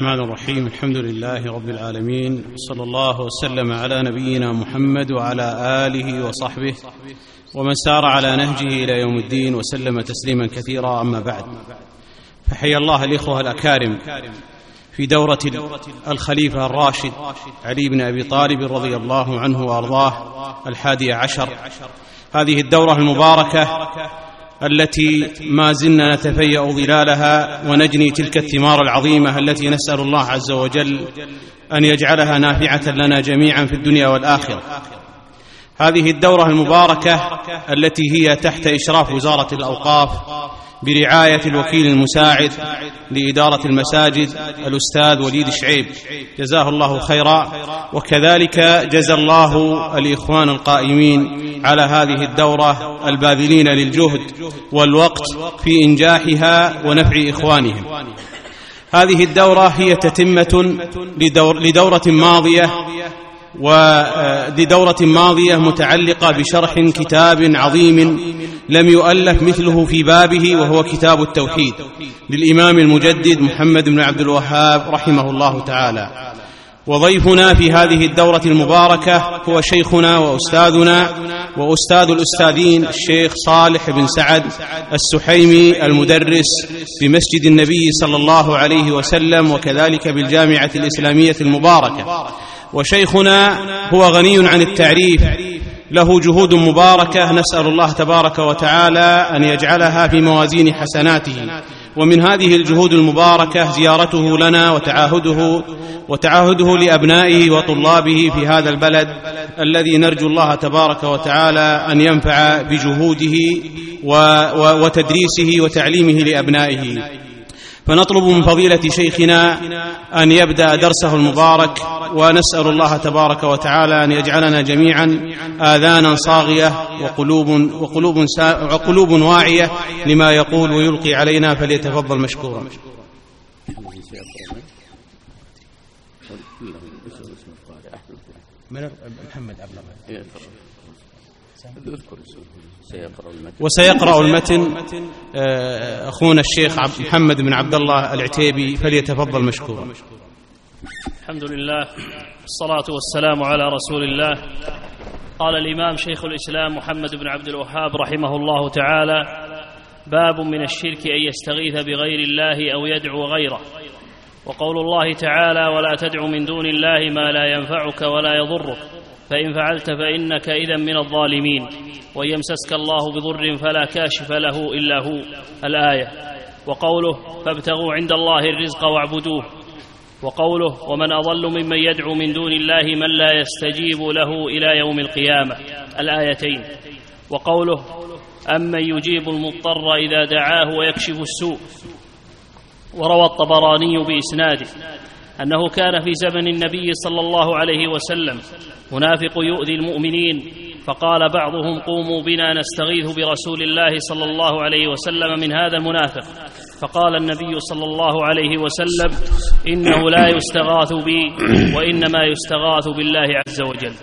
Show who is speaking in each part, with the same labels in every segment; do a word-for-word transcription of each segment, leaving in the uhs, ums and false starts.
Speaker 1: الرحمن الرحيم. الحمد لله رب العالمين، صلى الله وسلم على نبينا محمد وعلى آله وصحبه ومن سار على نهجه إلى يوم الدين وسلم تسليما كثيرا. أما بعد، فحيا الله الإخوة الأكارم في دورة الخليفة الراشد علي بن أبي طالب رضي الله عنه وأرضاه الحادية عشر. هذه الدورة المباركة التي ما زلنا نتفيأ ظلالها ونجني تلك الثمار العظيمة التي نسأل الله عز وجل أن يجعلها نافعة لنا جميعا في الدنيا والآخرة. هذه الدورة المباركة التي هي تحت إشراف وزارة الأوقاف برعاية الوكيل المساعد لإدارة المساجد الأستاذ وليد شعيب جزاه الله خيرا، وكذلك جزى الله الإخوان القائمين على هذه الدورة الباذلين للجهد والوقت في إنجاحها ونفع إخوانهم. هذه الدورة هي تتمة لدور لدورة ماضية ولدورة ماضية متعلقة بشرح كتاب عظيم لم يؤلف مثله في بابه، وهو كتاب التوحيد للإمام المجدد محمد بن عبد الوهاب رحمه الله تعالى. وضيفنا في هذه الدورة المباركة هو شيخنا وأستاذنا وأستاذ الأستاذين الشيخ صالح بن سعد السحيمي المدرس في مسجد النبي صلى الله عليه وسلم وكذلك بالجامعة الإسلامية المباركة. وشيخنا هو غني عن التعريف، له جهود مباركة نسأل الله تبارك وتعالى أن يجعلها في موازين حسناته. ومن هذه الجهود المباركة زيارته لنا وتعاهده وتعاهده لأبنائه وطلابه في هذا البلد الذي نرجو الله تبارك وتعالى أن ينفع بجهوده وتدريسه وتعليمه لأبنائه. فنطلب من فضيلة شيخنا أن يبدأ درسه المبارك، ونسأل الله تبارك وتعالى أن يجعلنا جميعا آذانا صاغية وقلوب, وقلوب, وقلوب واعية لما يقول ويلقي علينا، فليتفضل مشكورا. محمد عبد وسيقرأ المتن أخونا الشيخ محمد بن عبد الله العتيبي، فليتفضل مشكورا.
Speaker 2: الحمد لله والصلاة والسلام على رسول الله. قال الإمام شيخ الإسلام محمد بن عبد الوهاب رحمه الله تعالى: باب من الشرك أن يستغيث بغير الله أو يدعو غيره. وقول الله تعالى: ولا تدع من دون الله ما لا ينفعك ولا يضرك فإن فعلت فإنك إذن من الظالمين وإن يمسسك الله بضر فلا كاشف له إلا هو، الآية. وقوله: فابتغوا عند الله الرزق واعبدوه. وقوله: ومن أضل ممن يدعو من دون الله من لا يستجيب له إلى يوم القيامة، الآيتين. وقوله: أمن يجيب المضطر إذا دعاه ويكشف السوء. وروى الطبراني بإسناده أنه كان في زمن النبي صلى الله عليه وسلم منافق يؤذي المؤمنين، فقال بعضهم: قوموا بنا نستغيث برسول الله صلى الله عليه وسلم من هذا المنافق. فقال النبي صلى الله عليه وسلم: إنه لا يستغاث بي وإنما يستغاث بالله عز وجل.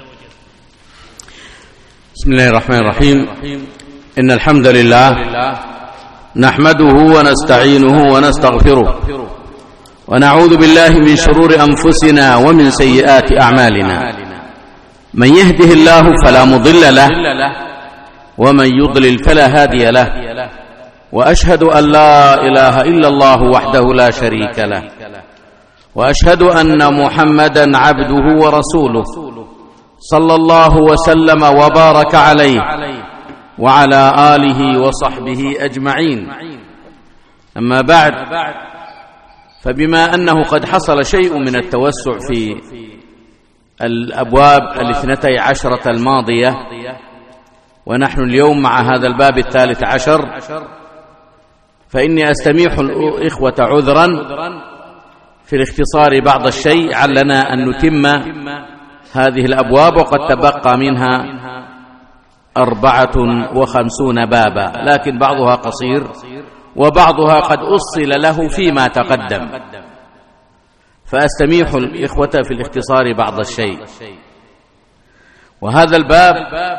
Speaker 3: بسم الله الرحمن الرحيم. إن الحمد لله نحمده ونستعينه ونستغفره ونعوذ بالله من شرور أنفسنا ومن سيئات أعمالنا. من يهده الله فلا مضل له ومن يضلل فلا هادي له، وأشهد أن لا إله إلا الله وحده لا شريك له، وأشهد أن محمدا عبده ورسوله صلى الله وسلم وبارك عليه وعلى آله وصحبه أجمعين. أما بعد، فبما أنه قد حصل شيء من التوسع في الأبواب الاثنتي عشرة الماضية، ونحن اليوم مع هذا الباب الثالث عشر، فإني أستميح الإخوة عذرا في الاختصار بعض الشيء، علنا أن نتم هذه الأبواب، وقد تبقى منها أربعة وخمسون بابا، لكن بعضها قصير وبعضها قد أصل له فيما تقدم، فأستميح الإخوة في الاختصار بعض الشيء. وهذا الباب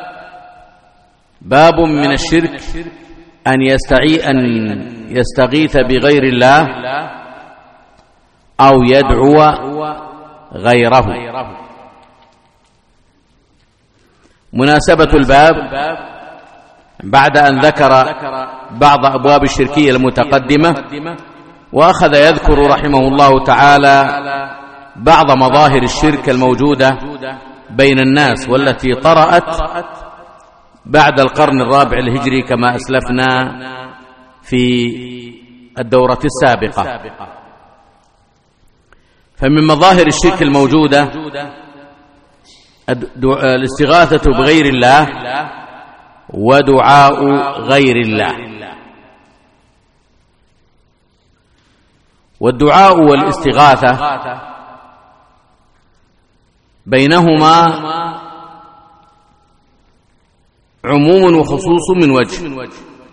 Speaker 3: باب من الشرك أن يستعي أن يستغيث بغير الله أو يدعو غيره. مناسبة الباب بعد أن ذكر بعض أبواب الشركية المتقدمة، وأخذ يذكر رحمه الله تعالى بعض مظاهر الشرك الموجودة بين الناس والتي طرأت بعد القرن الرابع الهجري كما أسلفنا في الدورة السابقة. فمن مظاهر الشرك الموجودة الاستغاثة بغير الله ودعاء غير الله. والدعاء والاستغاثة بينهما عموم وخصوص من وجه.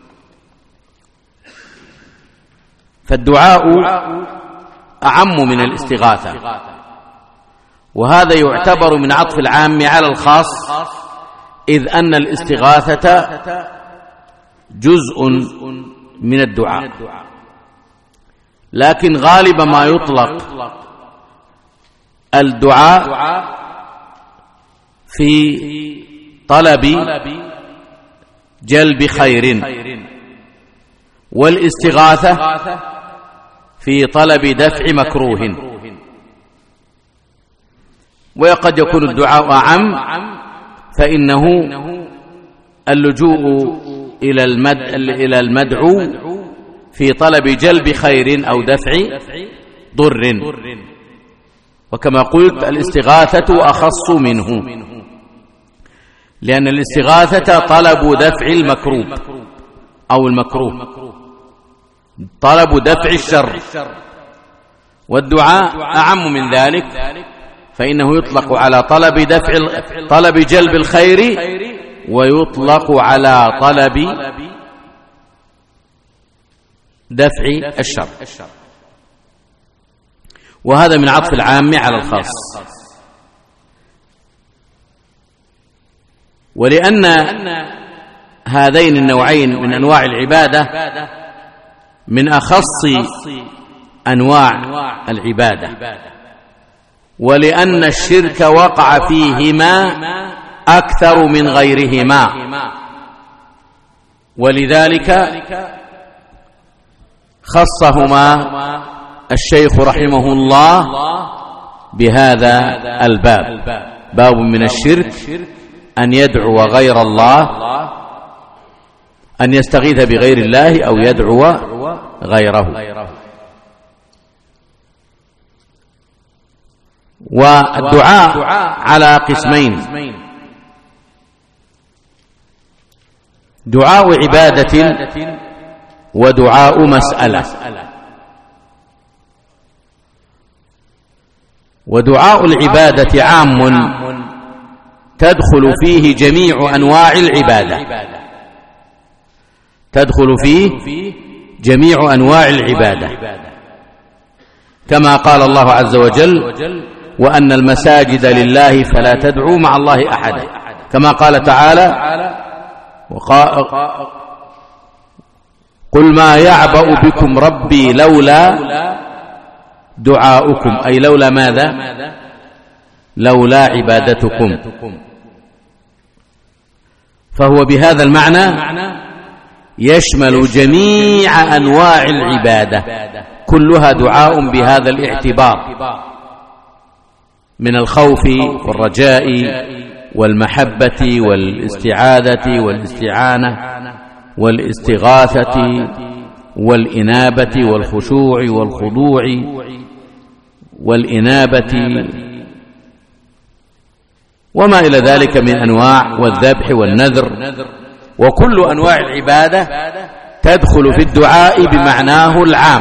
Speaker 3: فالدعاء أعم من الاستغاثة، وهذا يعتبر من عطف العام على الخاص، إذ أن الاستغاثة جزء من الدعاء، لكن غالبا ما يطلق الدعاء في طلب جلب خير، والاستغاثة في طلب دفع مكروه. وقد يكون الدعاء أعم، فإنه اللجوء إلى إلى المدعو في طلب جلب خير أو دفع ضر، وكما قلت الاستغاثة أخص منه، لأن الاستغاثة طلب دفع المكروب أو المكروه، طلب دفع الشر. والدعاء أعم من ذلك، فإنه يطلق على طلب دفع طلب جلب الخير، ويطلق على طلب دفع الشر، وهذا من عطف العام على الخاص. ولأن هذين النوعين من أنواع العبادة من أخص أنواع العبادة، ولأن الشرك وقع فيهما أكثر من غيرهما، ولذلك خصهما الشيخ رحمه الله بهذا الباب. باب من الشرك أن يدعو غير الله، أن يستغيث بغير الله أو يدعو غيره. والدعاء على قسمين: دعاء عبادة ودعاء مسألة. ودعاء العبادة عام تدخل فيه جميع أنواع العبادة، تدخل فيه جميع أنواع العبادة، كما قال الله عز وجل: وأن المساجد لله فلا تدعوا مع الله أحدا، كما قال تعالى: قل ما يعبأ بكم ربي لولا دعاؤكم، أي لولا ماذا؟ لولا عبادتكم. فهو بهذا المعنى يشمل جميع أنواع العبادة، كلها دعاء بهذا الاعتبار، من الخوف والرجاء والمحبة والاستعاذة والاستعانة والاستغاثة والإنابة والخشوع والخضوع والإنابة وما إلى ذلك من أنواع، والذبح والنذر، وكل أنواع العبادة تدخل في الدعاء بمعناه العام.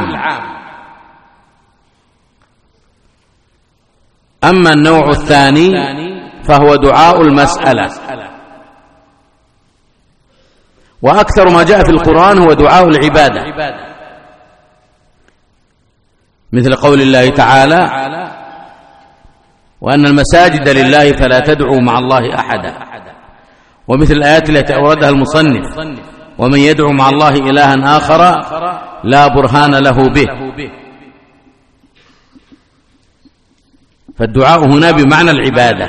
Speaker 3: أما النوع الثاني فهو دعاء المسألة، وأكثر ما جاء في القرآن هو دعاء العبادة، مثل قول الله تعالى: وأن المساجد لله فلا تدعوا مع الله أحدا، ومثل الآيات التي أوردها المصنف: ومن يدعو مع الله إلها آخر لا برهان له به. فالدعاء هنا بمعنى العبادة.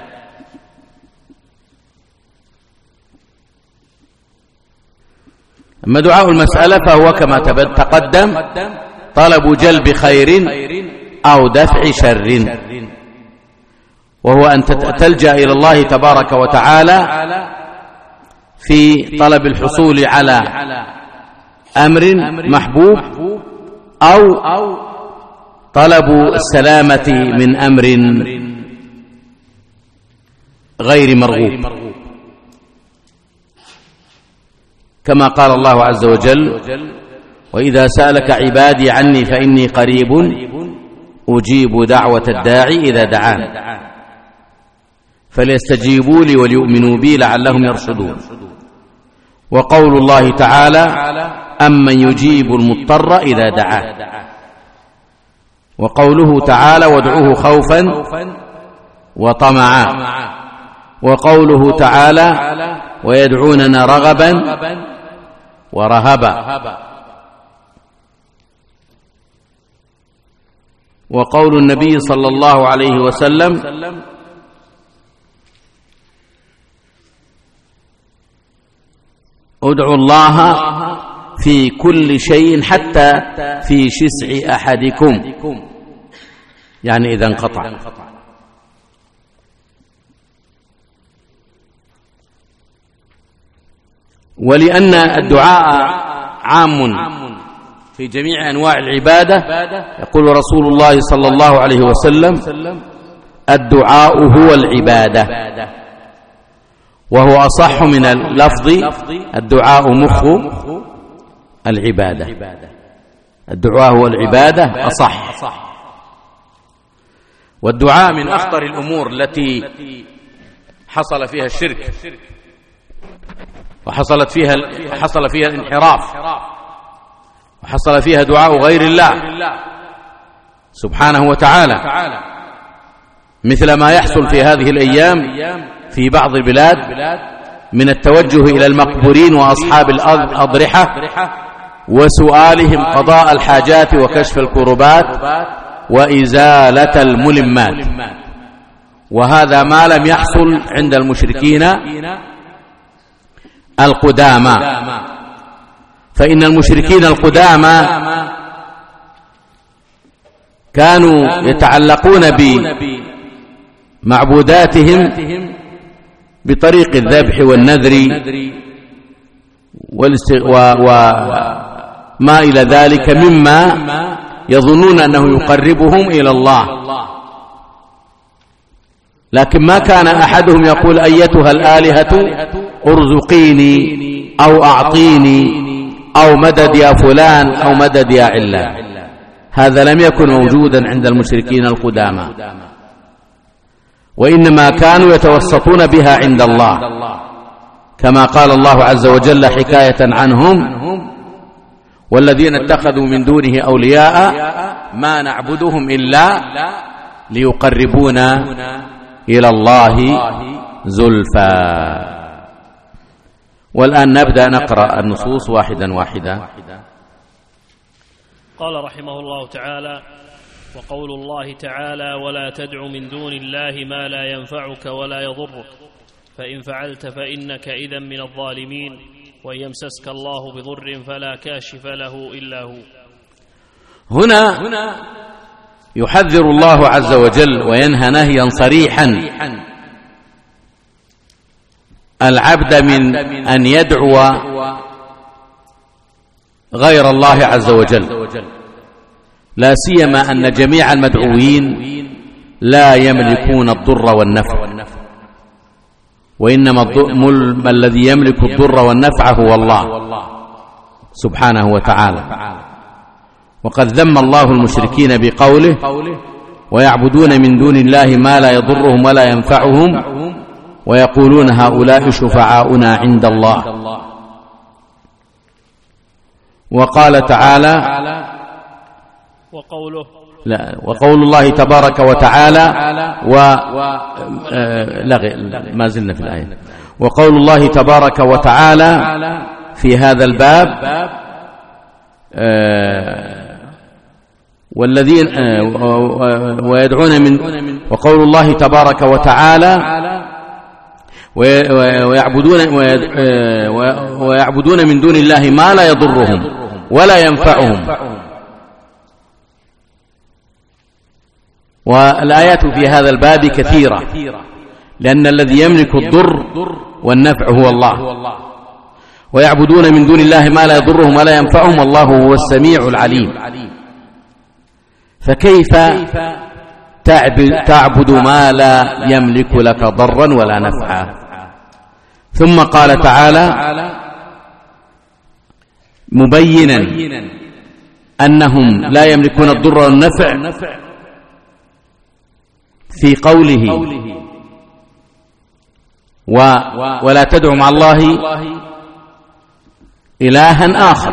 Speaker 3: أما دعاء المسألة فهو كما تقدم طلب جلب خير أو دفع شر، وهو أن تلجأ إلى الله تبارك وتعالى في طلب الحصول على أمر محبوب أو طلب السلامة من أمر غير مرغوب، كما قال الله عز وجل: وإذا سألك عبادي عني فإني قريب أجيب دعوة الداعي إذا دعان فليستجيبوا لي وليؤمنوا بي لعلهم يرشدون. وقول الله تعالى: أمن يجيب المضطر إذا دعاه. وقوله تعالى: وادعوه خوفا وطمعا. وقوله تعالى: ويدعوننا رغبا ورهبا. وقول النبي صلى الله عليه وسلم: ادعوا الله في كل شيء حتى في شسع أحدكم، يعني إذا انقطع. ولأن الدعاء عام في جميع أنواع العبادة، يقول رسول الله صلى الله عليه وسلم: الدعاء هو العبادة، وهو أصح من اللفظ الدعاء مخ العبادة. الدعاء هو العبادة أصح. والدعاء من أخطر الأمور التي حصل فيها الشرك وحصلت فيها حصل فيها الانحراف وحصل فيها دعاء غير الله سبحانه وتعالى، مثل ما يحصل في هذه الأيام في بعض البلاد من التوجه إلى المقبورين وأصحاب الأضرحة وسؤالهم قضاء الحاجات وكشف الكربات وإزالة الملمات، وهذا ما لم يحصل عند المشركين القدامى. فإن المشركين القدامى كانوا يتعلقون بمعبوداتهم بطريق الذبح والنذر وما إلى ذلك مما يظنون أنه يقربهم إلى الله، لكن ما كان أحدهم يقول: أيتها الآلهة ارزقيني أو أعطيني أو مدد يا فلان أو مدد يا علان. هذا لم يكن موجودا عند المشركين القدامى، وإنما كانوا يتوسطون بها عند الله، كما قال الله عز وجل حكاية عنهم: والذين اتخذوا من دونه أولياء ما نعبدهم إلا ليقربونا إلى الله زلفى. والآن نبدأ نقرأ النصوص واحدا واحدا.
Speaker 2: قال رحمه الله تعالى: وقول الله تعالى: ولا تدع من دون الله ما لا ينفعك ولا يضرك فإن فعلت فإنك إذا من الظالمين وإن يمسسك الله بضر فلا كاشف له إلا هو.
Speaker 3: هنا يحذر الله عز وجل وينهى نهيا صريحا العبد من أن يدعو غير الله عز وجل، لا سيما أن جميع المدعوين لا يملكون الضر والنفع، وإنما الذي يملك الضر والنفع هو الله سبحانه وتعالى. وقد ذم الله المشركين بقوله: ويعبدون من دون الله ما لا يضرهم ولا ينفعهم ويقولون هؤلاء شفعاؤنا عند الله. وقال تعالى:
Speaker 2: وقوله
Speaker 3: لا وقول الله تبارك وتعالى و لا ما زلنا في الآية. وقول الله تبارك وتعالى في هذا الباب: والذين ويدعون من وقول الله تبارك وتعالى ويعبدون ويعبدون من دون الله ما لا يضرهم ولا ينفعهم. والآيات في هذا الباب كثيرة، لأن الذي يملك الضر والنفع هو الله. ويعبدون من دون الله ما لا يضرهم ولا ينفعهم والله هو السميع العليم. فكيف تعبد ما لا يملك لك ضرا ولا نفعا؟ ثم قال تعالى مبينا أنهم لا يملكون الضر والنفع في قوله و ولا تدعوا مع الله إلها آخر.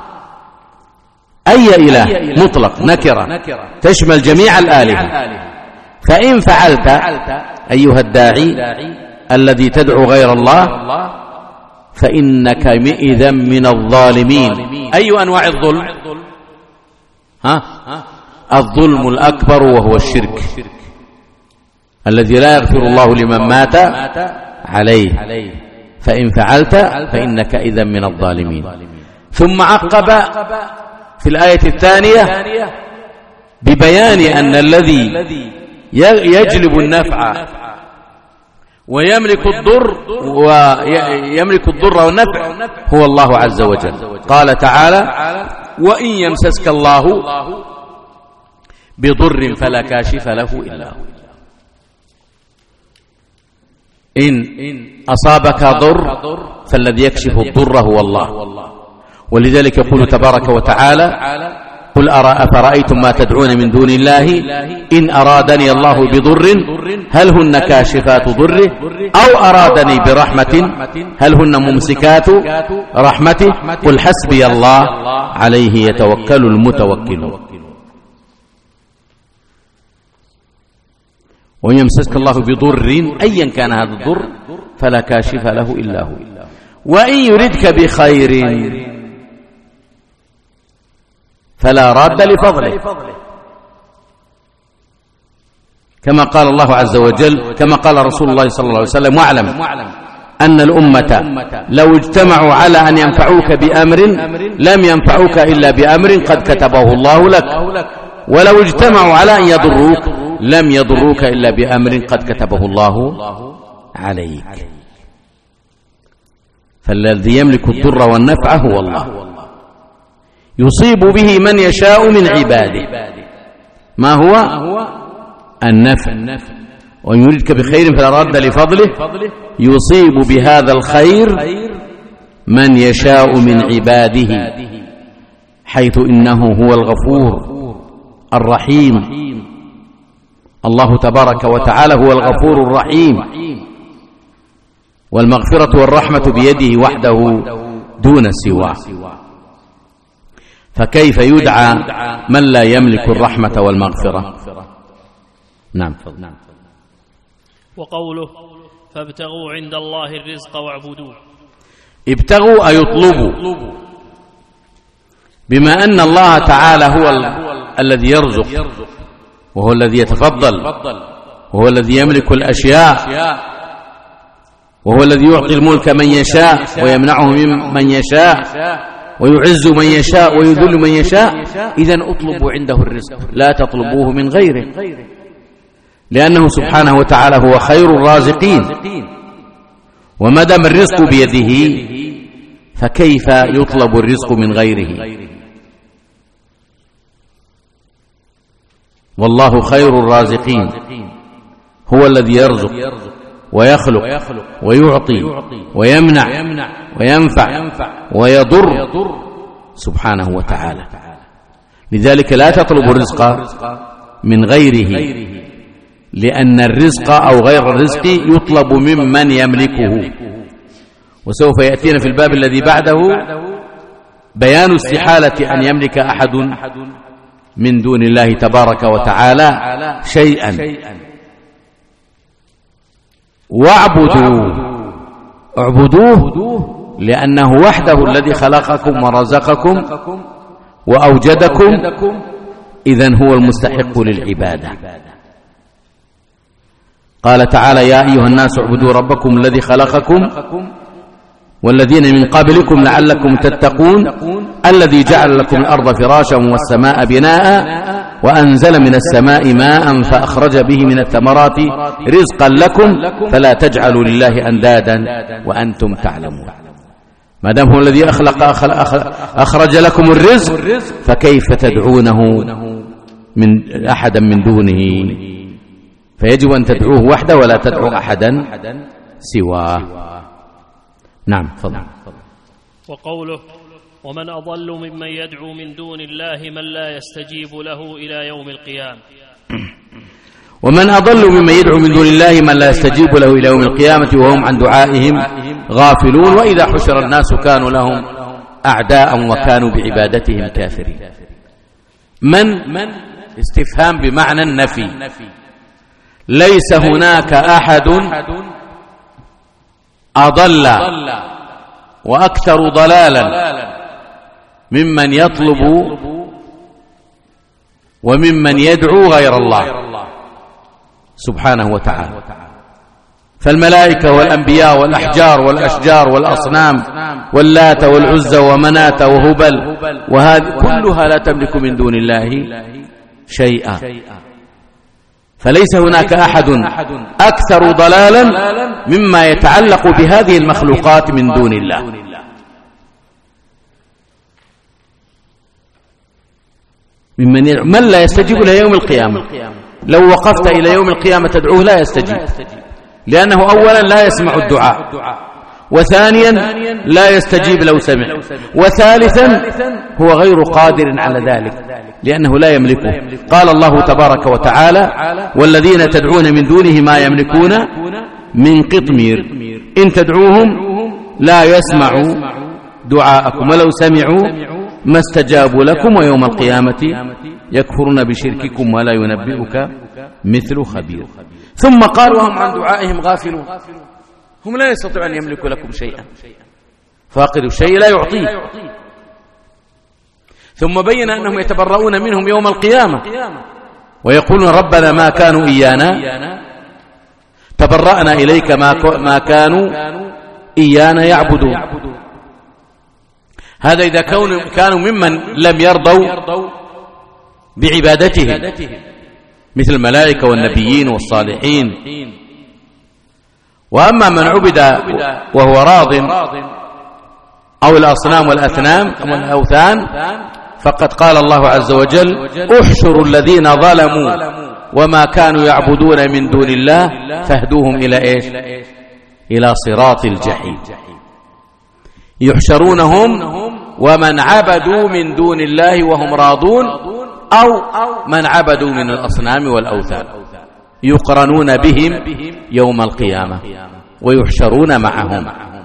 Speaker 3: أي إله مطلق نكرة تشمل جميع الآلهة. فإن فعلت أيها الداعي الذي تدعو غير الله فإنك إذا من الظالمين. أي أنواع الظلم؟ ها؟ الظلم الأكبر وهو الشرك الذي لا يغفر الله لمن مات عليه. فإن فعلت فإنك إذا من الظالمين. ثم عقب في الآية الثانية ببيان أن الذي يجلب النفع ويملك الضر ويملك الضر والنفع هو الله عز وجل. قال تعالى وإن يمسسك الله بضر فلا كاشف له إلا هو. إن أصابك ضر فالذي يكشف الضر هو الله. ولذلك يقول تبارك وتعالى قل أفرأيتم ما تدعون من دون الله إن أرادني الله بضر هل هن كاشفات ضره أو أرادني برحمة هل هن ممسكات رحمته قل حسبي الله عليه يتوكل المتوكلون. ويمسسك الله بضر أيا كان هذا الضر فلا كاشف له إلا هو. وإن يردك بخير فلا راد لفضله كما قال الله عز وجل كما قال رسول الله صلى الله عليه وسلم واعلم أن الأمة لو اجتمعوا على أن ينفعوك بأمر لم ينفعوك إلا بأمر قد كتبه الله لك ولو اجتمعوا على أن يضروك لم يضروك إلا بأمر قد كتبه الله عليك. فالذي يملك الضر والنفع هو الله يصيب به من يشاء من عباده. ما هو النفع. وإن يردك بخير فلا راد لفضله يصيب بهذا الخير من يشاء من عباده حيث إنه هو الغفور الرحيم. الله تبارك وتعالى هو الغفور الرحيم والمغفرة والرحمة بيده وحده دون سواه. فكيف يدعى من لا يملك الرحمة والمغفرة؟ نعم.
Speaker 2: وقوله فابتغوا عند الله الرزق واعبدوه. ابتغوا
Speaker 3: أي اطلبوا، بما أن الله تعالى هو الذي يرزق وهو الذي يتفضل وهو الذي يملك الأشياء وهو الذي يعطي الملك من يشاء ويمنعه من يشاء ويعز من يشاء ويذل من يشاء. إذن اطلبوا عنده الرزق لا تطلبوه من غيره، لأنه سبحانه وتعالى هو خير الرازقين. وما دام الرزق بيده فكيف يطلب الرزق من غيره؟ والله خير الرازقين هو الذي يرزق ويخلق ويعطي ويمنع وينفع ويضر سبحانه وتعالى. لذلك لا تطلب الرزق من غيره، لأن الرزق أو غير الرزق يطلب ممن يملكه. وسوف يأتينا في الباب الذي بعده بيان استحالة أن يملك أحد من دون الله تبارك وتعالى شيئا. واعبدوه، اعبدوه لأنه وحده الذي خلقكم ورزقكم وأوجدكم إذن هو المستحق للعبادة. قال تعالى: يا أيها الناس اعبدوا ربكم الذي خلقكم والذين من قبلكم لعلكم تتقون الذي جعل لكم الأرض فراشا والسماء بناء وأنزل من السماء ماء فأخرج به من الثمرات رزقا لكم فلا تجعلوا لله أندادا وأنتم تعلمون. ما دام هو الذي أخلق أخرج لكم الرزق فكيف تدعونه من أحدا من دونه؟ فيجب أن تدعوه وحده ولا تدعو أحدا سواه. نعم فضل.
Speaker 2: وقوله: ومن أضل ممن يدعو من دون الله من لا يستجيب له إلى يوم القيامة.
Speaker 3: ومن أضل ممن يدعو من دون الله من لا يستجيب له إلى يوم القيامة وهم عن دعائهم غافلون وإذا حشر الناس كانوا لهم أعداء وكانوا بعبادتهم كافرين. من استفهام بمعنى النفي. ليس هناك أحد أضل وأكثر ضلالا ممن يطلب وممن يدعو غير الله سبحانه وتعالى. فالملائكة والأنبياء والأحجار والأشجار والأصنام واللات والعزى ومناة وهبل وهذه كلها لا تملك من دون الله شيئا. فليس هناك أحد أكثر ضلالا مما يتعلق بهذه المخلوقات من دون الله. ممن يدعو من لا يستجيب إلى يوم القيامة. لو وقفت إلى يوم القيامة تدعوه لا يستجيب، لأنه أولا لا يسمع الدعاء، وثانيا لا يستجيب لو سمع، وثالثا هو غير قادر على ذلك لأنه لا يملكه. قال الله تبارك وتعالى: والذين تدعون من دونه ما يملكون من قطمير إن تدعوهم لا يسمعوا دعاءكم ولو سمعوا ما استجابوا لكم ويوم القيامة يكفرون بشرككم ولا ينبئك مثل خبير. ثم قال: وهم عن دعائهم غافلون. هم لا يستطيعون أن يملكوا لكم شيئا، فاقد الشيء لا يعطيه. ثم بين أنهم يتبرؤون منهم يوم القيامة ويقولون: ربنا ما كانوا إيانا تبرأنا إليك ما كانوا إيانا يعبدون. هذا إذا كانوا ممن لم يرضوا بعبادتهم مثل الملائكة والنبيين والصالحين. وأما من عبد وهو راض أو الأصنام والأثنام والأوثان فقد قال الله عز وجل: احشروا الذين ظلموا وما كانوا يعبدون من دون الله فاهدوهم إلى إيش؟ إلى صراط الجحيم. يحشرونهم ومن عبدوا من دون الله وهم راضون أو من عبدوا من الأصنام والأوثان يقرنون بهم يوم القيامة ويحشرون معهم.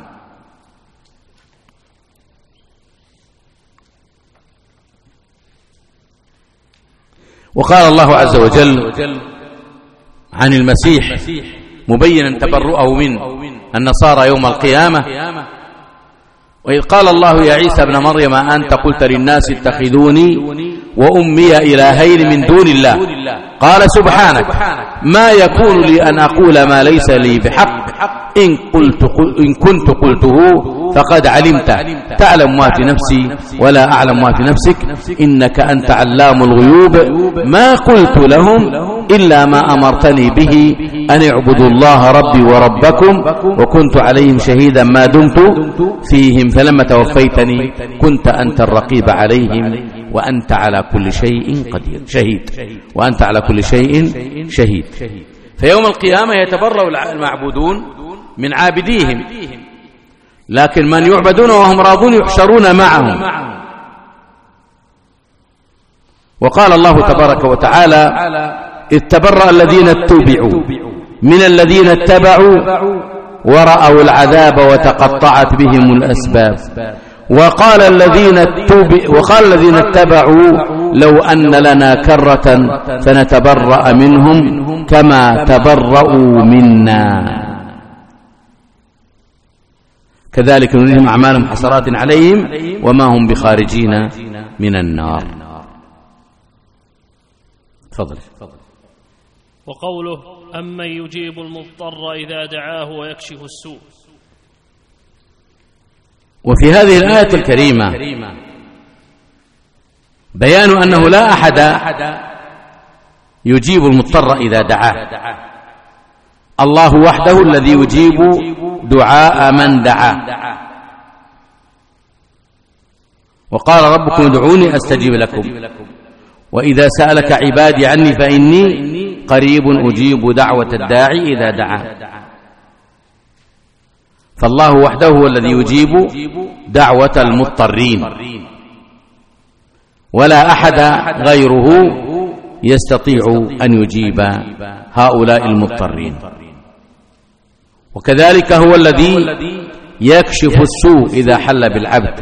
Speaker 3: وقال الله عز وجل عن المسيح مبينا تبرؤه من النصارى يوم القيامة: وإذ قال الله يا عيسى ابن مريم أنت قلت للناس اتخذوني وأمي إلهين من دون الله قال سبحانك ما يكون لي أن أقول ما ليس لي بحق إن, قلت إن كنت قلته فقد علمت تعلم ما في نفسي ولا أعلم ما في نفسك إنك أنت علام الغيوب ما قلت لهم إلا ما أمرتني به أن اعبدوا الله ربي وربكم وكنت عليهم شهيدا ما دمت فيهم فلما توفيتني كنت أنت الرقيب عليهم وأنت على كل شيء قدير شهيد وأنت على كل شيء شهيد. فيوم القيامة يتبرأ المعبودون من عابديهم، لكن من يعبدون وهم راضون يحشرون معهم. وقال الله تبارك وتعالى: إذ تبرأ الذين اتبعوا من الذين اتبعوا ورأوا العذاب وتقطعت بهم الأسباب وقال الذين اتبعوا وقال الذين اتبعوا لو أن لنا كرة فنتبرأ منهم كما تبرؤوا منا كذلك نريهم أعمالهم حسرات عليهم وما هم بخارجين من النار. تفضل.
Speaker 2: وقوله أمن يجيب المضطر إذا دعاه ويكشف السوء.
Speaker 3: وفي هذه الآية الكريمة بيان أنه لا أحد يجيب المضطر إذا دعاه، الله وحده الذي يجيب دعاء من دعاه. وقال ربكم ادعوني أستجيب لكم وإذا سألك عبادي عني فإني قريب أجيب دعوة الداعي إذا دعا. فالله وحده هو الذي يجيب دعوة المضطرين، ولا أحد غيره يستطيع أن يجيب هؤلاء المضطرين. وكذلك هو الذي يكشف السوء إذا حل بالعبد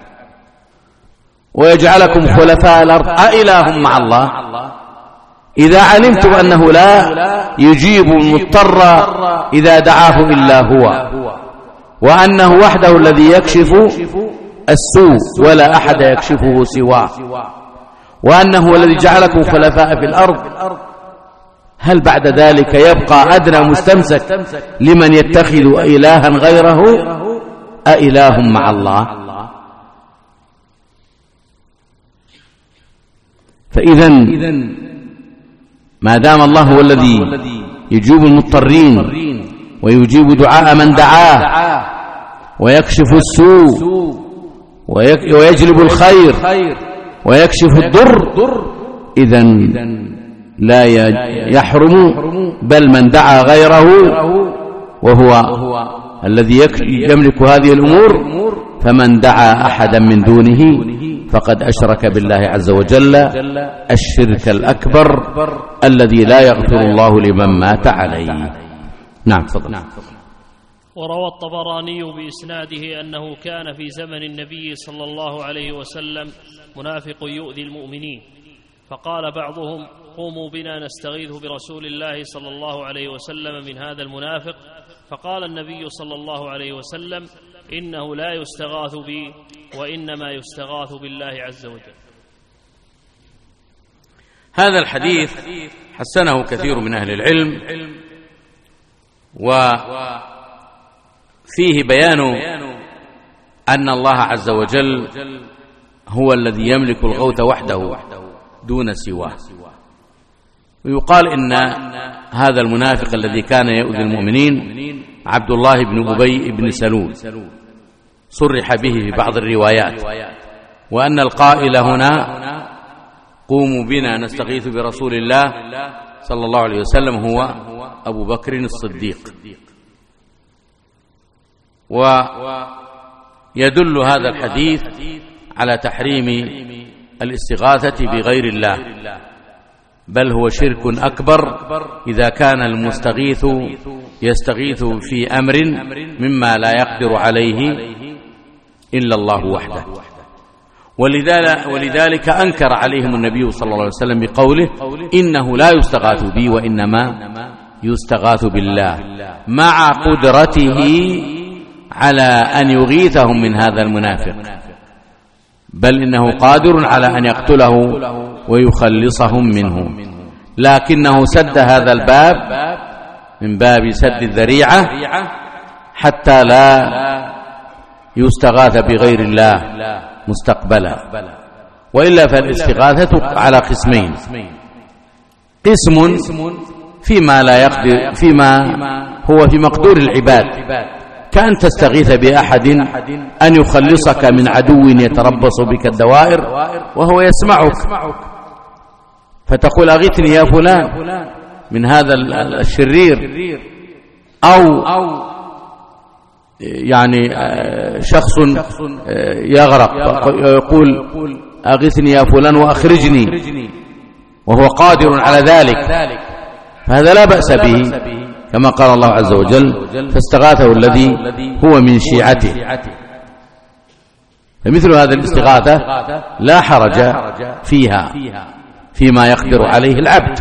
Speaker 3: ويجعلكم خلفاء الأرض أإله مع الله. إذا علمتم أنه لا يجيب المضطر إذا دعاه إلا هو، وأنه وحده الذي يكشف السوء ولا أحد يكشفه سواه، وأنه هو الذي جعلكم خلفاء في الأرض، هل بعد ذلك يبقى أدنى مستمسك لمن يتخذ إلها غيره أإله مع الله؟ فإذا ما دام الله هو الذي يجيب المضطرين ويجيب دعاء من دعاه ويكشف السوء ويجلب الخير ويكشف الضر، إذن لا يحرم بل من دعا غيره وهو الذي يملك هذه الأمور، فمن دعا أحدا من دونه فقد أشرك بالله عز وجل الشرك الأكبر الذي لا يغفر الله لمن مات عليه. نعم فضل.
Speaker 2: وروى الطبراني بإسناده أنه كان في زمن النبي صلى الله عليه وسلم منافق يؤذي المؤمنين، فقال بعضهم قوموا بنا نستغيث برسول الله صلى الله عليه وسلم من هذا المنافق، فقال النبي صلى الله عليه وسلم إنه لا يستغاث بي وإنما يستغاث بالله عز وجل.
Speaker 3: هذا الحديث حسنه كثير من أهل العلم، وفيه بيان أن الله عز وجل هو الذي يملك الغوث وحده دون سواه. ويقال إن هذا المنافق الذي كان يؤذي المؤمنين عبد الله بن أبي بن سلول صرح به في بعض الروايات، وأن القائل هنا قوموا بنا نستغيث برسول الله صلى الله عليه وسلم هو أبو بكر الصديق. ويدل هذا الحديث على تحريم الاستغاثة بغير الله، بل هو شرك أكبر إذا كان المستغيث يستغيث في أمر مما لا يقدر عليه إلا الله وحده. ولذلك أنكر عليهم النبي صلى الله عليه وسلم بقوله إنه لا يستغاث بي وإنما يستغاث بالله، مع قدرته على أن يغيثهم من هذا المنافق، بل إنه قادر على أن يقتله ويخلصهم منه، لكنه سد هذا الباب من باب سد الذريعة حتى لا يستغاث بغير الله مستقبلا. وإلا فالاستغاثة على قسمين: قسم فيما لا يقدر، فيما هو في مقدور العباد، كأن تستغيث بأحد أن يخلصك من عدو يتربص بك الدوائر وهو يسمعك، فتقول أغثني يا فلان من هذا الشرير، أو يعني شخص يغرق ويقول أغثني يا فلان وأخرجني وهو قادر على ذلك، فهذا لا بأس به كما قال الله عز وجل فاستغاثه الذي هو من شيعته. فمثل هذه الاستغاثة لا حرج فيها فيما يقدر عليه العبد،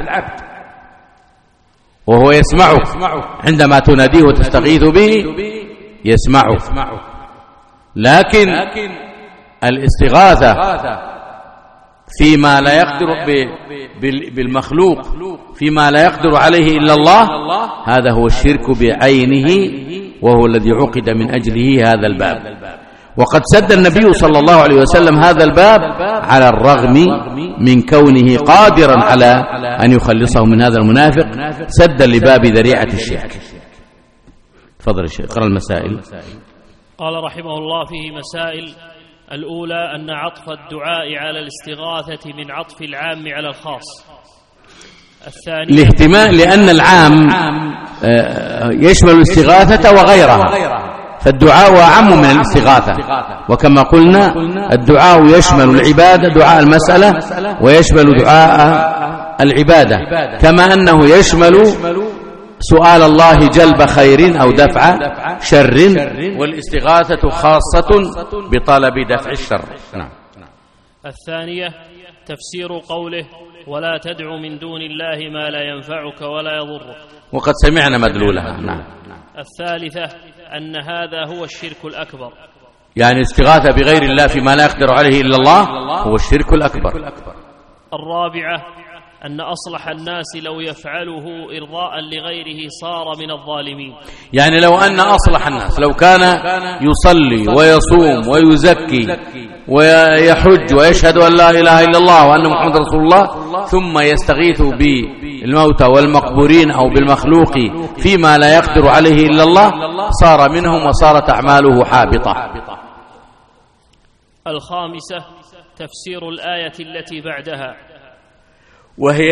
Speaker 3: وهو يسمعك عندما تناديه وتستغيث به، يسمعك. لكن الاستغاثة فيما لا يقدر بالمخلوق فيما لا يقدر عليه إلا الله، هذا هو الشرك بعينه، وهو الذي عقد من أجله هذا الباب. وقد سد النبي صلى الله عليه وسلم هذا الباب على الرغم من كونه قادرا على أن يخلصه من هذا المنافق، سدا لباب ذريعة الشرك. تفضل الشيخ، اقرأ المسائل.
Speaker 2: قال رحمه الله: فيه مسائل. الأولى أن عطف الدعاء على الاستغاثة من عطف العام على الخاص. الثانية
Speaker 3: الاهتمام، لأن العام يشمل الاستغاثة وغيرها، فالدعاء أعم من الاستغاثة، وكما قلنا الدعاء يشمل العبادة، دعاء المسألة، ويشمل دعاء العبادة، كما أنه يشمل سؤال الله جلب خير أو دفع شر، والاستغاثة خاصة بطلب دفع الشر. نعم.
Speaker 2: الثانية تفسير قوله: ولا تدع من دون الله ما لا ينفعك ولا يضرك،
Speaker 3: وقد سمعنا مدلولها. نعم.
Speaker 2: الثالثة أن هذا هو الشرك الأكبر،
Speaker 3: يعني استغاثة بغير الله فيما لا يقدر عليه إلا الله هو الشرك الأكبر.
Speaker 2: الرابعة أن أصلح الناس لو يفعله إرضاء لغيره صار من الظالمين،
Speaker 3: يعني لو أن أصلح الناس لو كان يصلي ويصوم ويزكي ويحج ويشهد أن لا إله إلا الله وأن محمد رسول الله، ثم يستغيث بالموتى والمقبورين أو بالمخلوق فيما لا يقدر عليه إلا الله، صار منهم وصارت أعماله حابطة.
Speaker 2: الخامسة تفسير الآية التي بعدها،
Speaker 3: وهي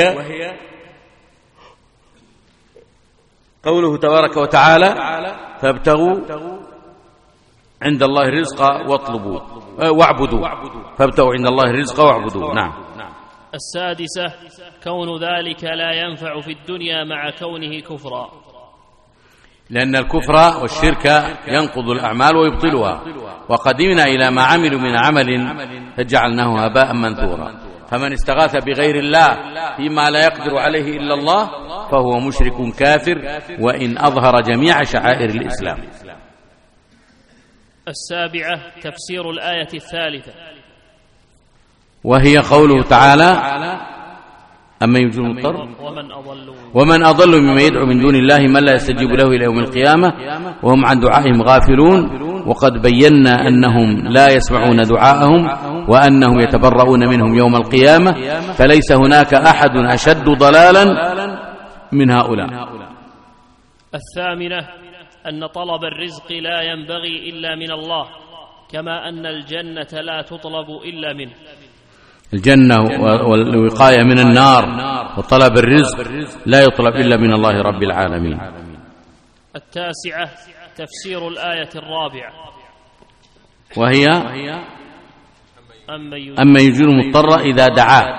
Speaker 3: قوله تبارك وتعالى: فابتغوا عند الله رزقا واطلبوا واعبدوا، فابتغوا عند الله رزقا واعبدوا. نعم.
Speaker 2: السادسة كون ذلك لا ينفع في الدنيا مع كونه كفرا،
Speaker 3: لأن الكفر والشرك ينقض الأعمال ويبطلها، وقدمنا إلى ما عملوا من عمل فجعلناه هباء منثورا. فمن استغاث بغير الله فيما لا يقدر عليه إلا الله فهو مشرك كافر، وإن أظهر جميع شعائر الإسلام.
Speaker 2: السابعة تفسير الآية الثالثة،
Speaker 3: وهي قوله تعالى: أما يجيب المضطر
Speaker 2: ومن أضل
Speaker 3: ومن أضل مما يدعو من دون الله من لا يستجيب له إلى يوم القيامة وهم عن دعائهم غافلون. وقد بينا أنهم لا يسمعون دعاءهم وأنهم يتبرؤون منهم يوم القيامة، فليس هناك أحد أشد ضلالا من هؤلاء.
Speaker 2: الثامنة أن طلب الرزق لا ينبغي إلا من الله، كما أن الجنة لا تطلب إلا منه.
Speaker 3: الجنة والوقاية من النار وطلب الرزق لا يطلب إلا من الله رب العالمين.
Speaker 2: التاسعة تفسير الآية الرابعة،
Speaker 3: وهي:
Speaker 2: أما
Speaker 3: يجير المضطر إذا دعاه،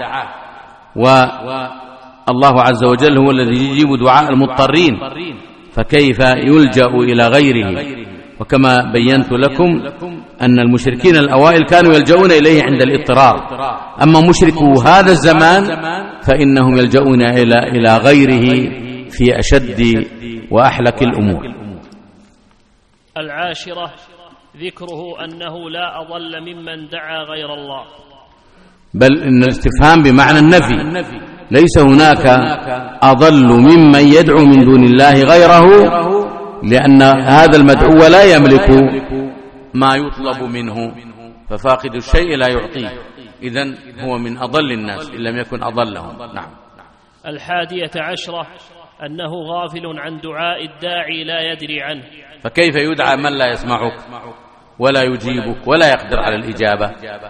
Speaker 3: والله عز وجل هو الذي يجيب دعاء المضطرين، فكيف يلجأ إلى غيره؟ وكما بينت لكم أن المشركين الأوائل كانوا يلجؤون إليه عند الاضطرار، أما مشركو هذا الزمان فإنهم يلجؤون إلى إلى غيره في أشد وأحلك الأمور.
Speaker 2: العاشرة ذكره أنه لا أضل ممن دعا غير الله،
Speaker 3: بل إن الاستفهام بمعنى النفي، ليس هناك أضل ممن يدعو من دون الله غيره، لأن هذا المدعو لا يملك ما يطلب منه، ففاقد الشيء لا يعطيه، إذن هو من أضل الناس إن لم يكن أضلهم. نعم.
Speaker 2: الحادية عشرة أنه غافل عن دعاء الداعي لا يدري عنه،
Speaker 3: فكيف يدعى من لا يسمعك ولا يجيبك ولا يقدر على الإجابة؟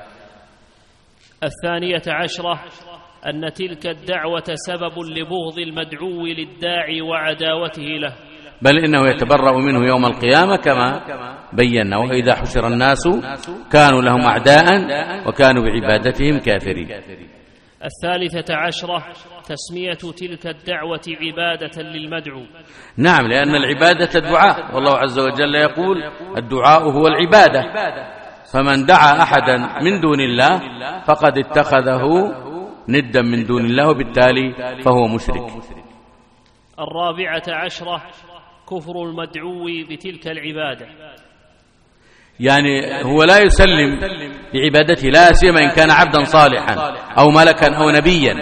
Speaker 2: الثانية عشرة أن تلك الدعوة سبب لبغض المدعو للداعي وعداوته له،
Speaker 3: بل إنه يتبرأ منه يوم القيامة كما بينا: وإذا حشر الناس كانوا لهم أعداء وكانوا بعبادتهم كافرين.
Speaker 2: الثالثة عشرة تسمية تلك الدعوة عبادة للمدعو،
Speaker 3: نعم، لأن العبادة الدعاء، والله عز وجل يقول: الدعاء هو العبادة، فمن دعا أحدا من دون الله فقد اتخذه ندا من دون الله، وبالتالي فهو مشرك.
Speaker 2: الرابعة عشرة كفر المدعو بتلك العبادة،
Speaker 3: يعني هو لا يسلم بعبادته، لا سيما إن كان عبدا صالحا أو ملكا أو نبيا،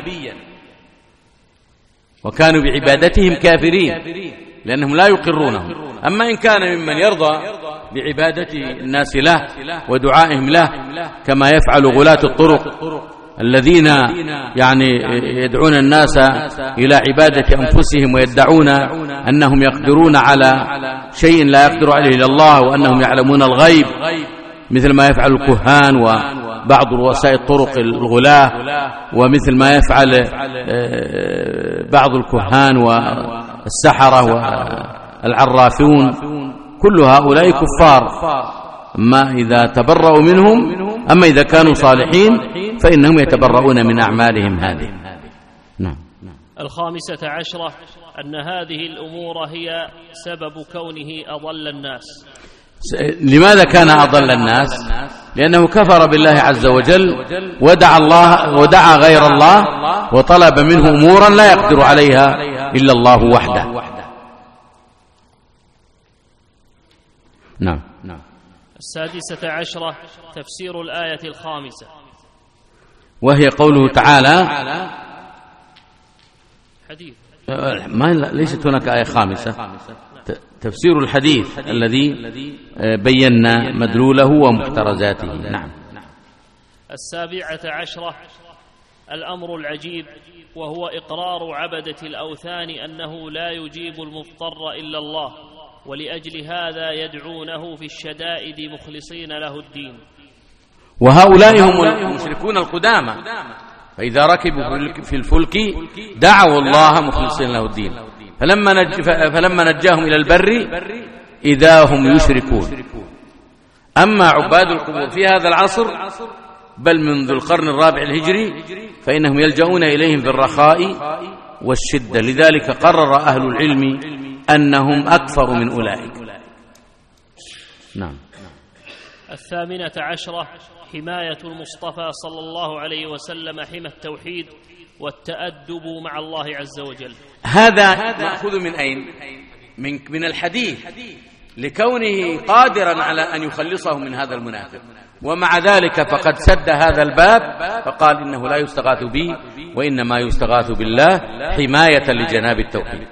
Speaker 3: وكانوا بعبادتهم كافرين لأنهم لا يقرونهم. أما إن كان ممن يرضى بعبادة الناس له ودعائهم له، كما يفعل غلاة الطرق الذين يعني يدعون الناس إلى عبادة أنفسهم ويدعون أنهم يقدرون على شيء لا يقدر عليه إلا الله، وأنهم يعلمون الغيب، مثل ما يفعل الكهان وبعض رؤساء الطرق الغلاة، ومثل ما يفعل بعض الكهان والسحرة والعرافون. كل هؤلاء كفار، أما إذا تبرأوا منهم، أما إذا كانوا صالحين فإنهم يتبرؤون من أعمالهم هذه. نعم.
Speaker 2: الخامسة عشرة أن هذه الأمور هي سبب كونه أضل الناس.
Speaker 3: لماذا كان أضل الناس؟ لأنه كفر بالله عز وجل ودعا الله ودعا غير الله وطلب منه أمورا لا يقدر عليها إلا الله وحده. نعم.
Speaker 2: السادسة عشرة تفسير الآية الخامسة،
Speaker 3: وهي قوله تعالى
Speaker 2: حديث
Speaker 3: ما ليست هناك آية خامسة، تفسير الحديث الذي بينا مدلوله ومحترزاته. نعم.
Speaker 2: السابعة عشرة الأمر العجيب، وهو إقرار عبدة الأوثان أنه لا يجيب المضطر إلا الله، ولأجل هذا يدعونه في الشدائد مخلصين له الدين.
Speaker 3: وهؤلاء هم المشركون القدامى، فإذا ركبوا في الفلك دعوا الله مخلصين له الدين، فلما, نج فلما نجاهم إلى البر إذا هم يشركون. أما عباد القبور في هذا العصر بل منذ القرن الرابع الهجري فإنهم يلجؤون إليهم في الرخاء والشدة، لذلك قرر أهل العلم أنهم أكفر من أولئك. نعم.
Speaker 2: الثامنة عشرة حماية المصطفى صلى الله عليه وسلم حمى التوحيد والتأدب مع الله عز وجل.
Speaker 3: هذا مأخوذ من أين؟ من, من الحديث، لكونه قادرا على أن يخلصه من هذا المنافق، ومع ذلك فقد سد هذا الباب فقال إنه لا يستغاث به وإنما يستغاث بالله حماية لجناب التوحيد.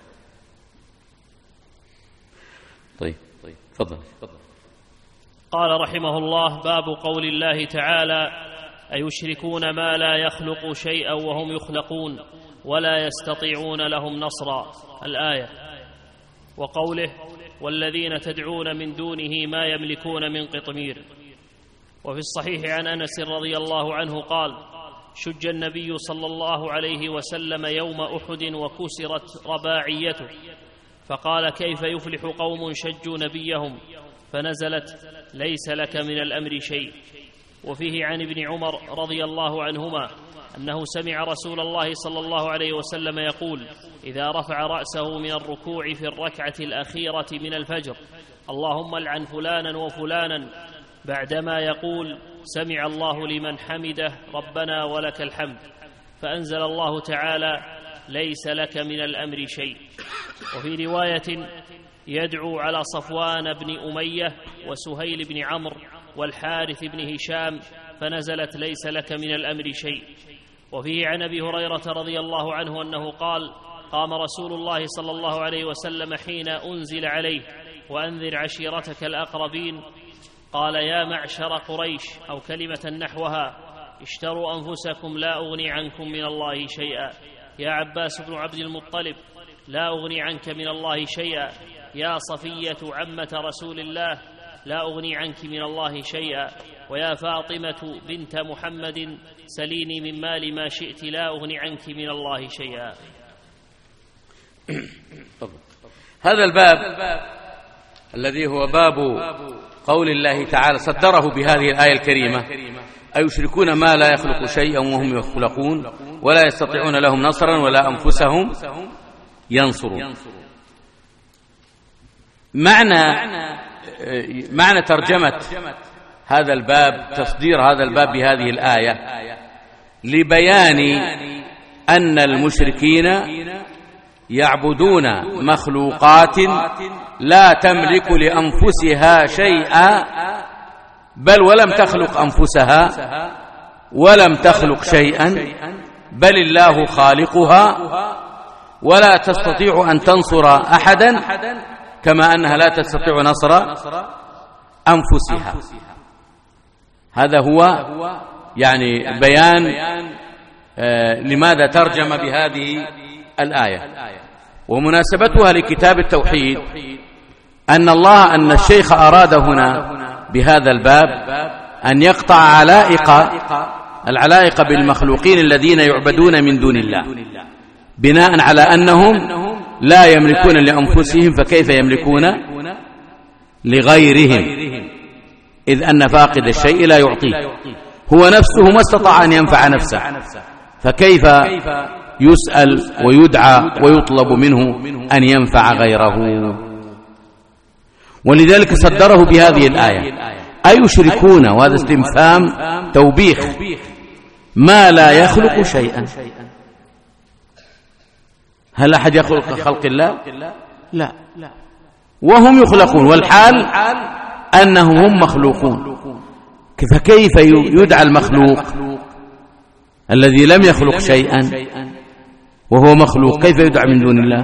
Speaker 3: طيب تفضل.
Speaker 2: قال رحمه الله: باب قول الله تعالى: أيشركون ما لا يخلق شيئا وهم يخلقون ولا يستطيعون لهم نصرا، الآية. وقوله: والذين تدعون من دونه ما يملكون من قطمير. وفي الصحيح عن أنس رضي الله عنه قال: شج النبي صلى الله عليه وسلم يوم أحد وكسرت رباعيته، فقال: كيف يفلح قوم شجوا نبيهم؟ فنزلت: ليس لك من الأمر شيء. وفيه عن ابن عمر رضي الله عنهما أنه سمع رسول الله صلى الله عليه وسلم يقول إذا رفع رأسه من الركوع في الركعة الأخيرة من الفجر: اللهم العن فلانا وفلانا، بعدما يقول: سمع الله لمن حمده ربنا ولك الحمد. فأنزل الله تعالى: ليس لك من الأمر شيء. وفي رواية: يدعو على صفوان بن أمية وسهيل بن عمرو والحارث بن هشام، فنزلت: ليس لك من الأمر شيء. وفيه عن أبي هريرة رضي الله عنه أنه قال: قام رسول الله صلى الله عليه وسلم حين أنزل عليه: وأنذر عشيرتك الأقربين، قال: يا معشر قريش، أو كلمة نحوها: اشتروا أنفسكم لا أغني عنكم من الله شيئا. يا عباس بن عبد المطلب، لا أغني عنك من الله شيئا. يا صفية عمة رسول الله، لا أغني عنك من الله شيئا. ويا فاطمة بنت محمد، سليني من مال ما شئت، لا أغني عنك من الله شيئا.
Speaker 3: هذا الباب الذي هو باب قول الله تعالى صدره بهذه الآية الكريمة: أيشركون ما لا يخلق شيئا وهم يخلقون ولا يستطيعون لهم نصرا ولا أنفسهم ينصرون. معنى معنى ترجمة هذا الباب، تصدير هذا الباب بهذه الآية لبيان أن المشركين يعبدون مخلوقات لا تملك لأنفسها شيئا بل ولم تخلق أنفسها ولم تخلق شيئا، بل الله خالقها، ولا تستطيع أن تنصر أحدا كما أنها لا تستطيع نصر أنفسها. هذا هو يعني بيان آه لماذا ترجم بهذه الآية. ومناسبتها لكتاب التوحيد أن الله أن الشيخ أراد هنا بهذا الباب أن يقطع علائق العلائق بالمخلوقين الذين يعبدون من دون الله، بناء على أنهم لا يملكون لأنفسهم، فكيف يملكون لغيرهم، إذ أن فاقد الشيء لا يعطيه، هو نفسه ما استطاع أن ينفع نفسه، فكيف يسأل ويدعى ويطلب منه أن ينفع غيره؟ ولذلك صدره بهذه الآية: أيشركون، وهذا استفهام توبيخ، ما لا يخلق شيئا. هل أحد يخلق خلق الله؟ لا، وهم يخلقون، والحال أنهم هم مخلوقون. فكيف يدعى المخلوق الذي لم يخلق شيئا وهو مخلوق، كيف يدعى من دون الله؟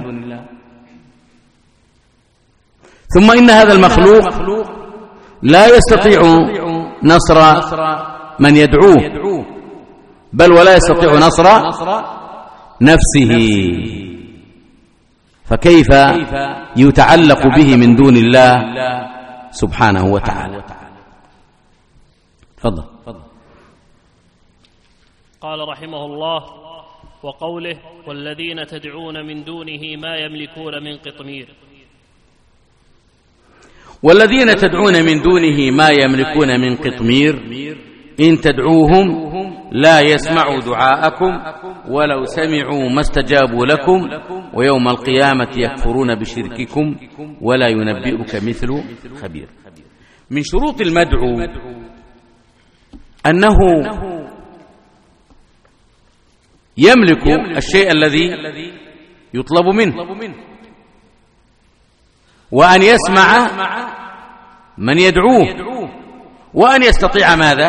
Speaker 3: ثم إن هذا المخلوق لا يستطيع نصر من يدعوه، بل ولا يستطيع نصر نفسه، فكيف يتعلق به من دون الله سبحانه وتعالى؟ تفضل.
Speaker 2: قال رحمه الله: وقوله: والذين تدعون من دونه ما يملكون من قطمير.
Speaker 3: والذين تدعون من دونه ما يملكون من قطمير، إن تدعوهم لا يسمعوا دعاءكم ولو سمعوا ما استجابوا لكم، ويوم القيامة يكفرون بشرككم ولا ينبئك مثل خبير. من شروط المدعو أنه يملك الشيء الذي يطلب منه، وأن يسمع من يدعوه، وأن يستطيع ماذا؟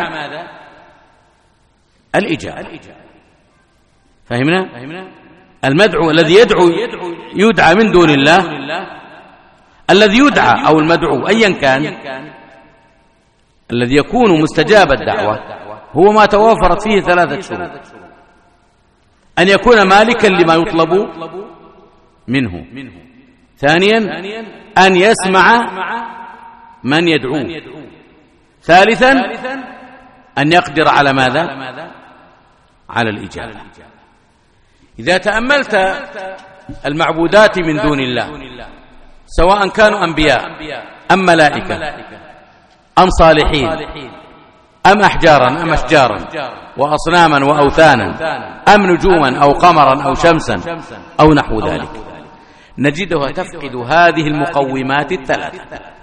Speaker 3: الإجابة. فهمنا؟ المدعو الذي يدعو يدعى من دون الله، الذي يدعى أو المدعو أيا كان، الذي يكون مستجاب الدعوة هو ما توافرت فيه ثلاثة شروط: أن يكون مالكا لما يطلب منه، ثانيا أن يسمع من يدعوه، ثالثا أن يقدر على ماذا؟ على الإجابة. إذا تأملت المعبودات من دون الله، سواء كانوا أنبياء أم ملائكة أم صالحين أم أحجارا أم أشجارا وأصناما وأوثانا أم نجوما أو قمرا أو شمسا أو نحو ذلك، نجدها تفقد هذه المقومات الثلاثة،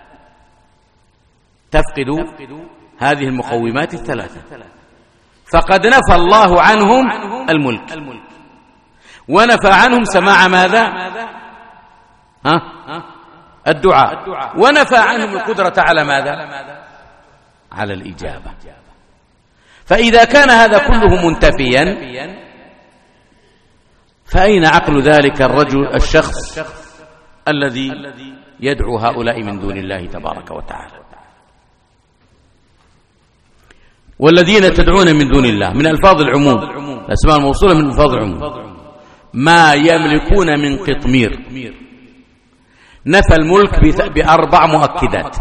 Speaker 3: تفقد هذه المقومات الثلاثة. فقد نفى الله عنهم الملك، ونفى عنهم سماع ماذا؟ ها؟ الدعاء، ونفى عنهم القدرة على ماذا؟ على الإجابة. فإذا كان هذا كله منتفيا، فأين عقل ذلك الرجل الشخص الذي يدعو هؤلاء من دون الله تبارك وتعالى؟ والذين تدعون من دون الله من ألفاظ العموم، الأسماء الموصولة من ألفاظ العموم. ما يملكون من قطمير، نفى الملك بأربع مؤكدات.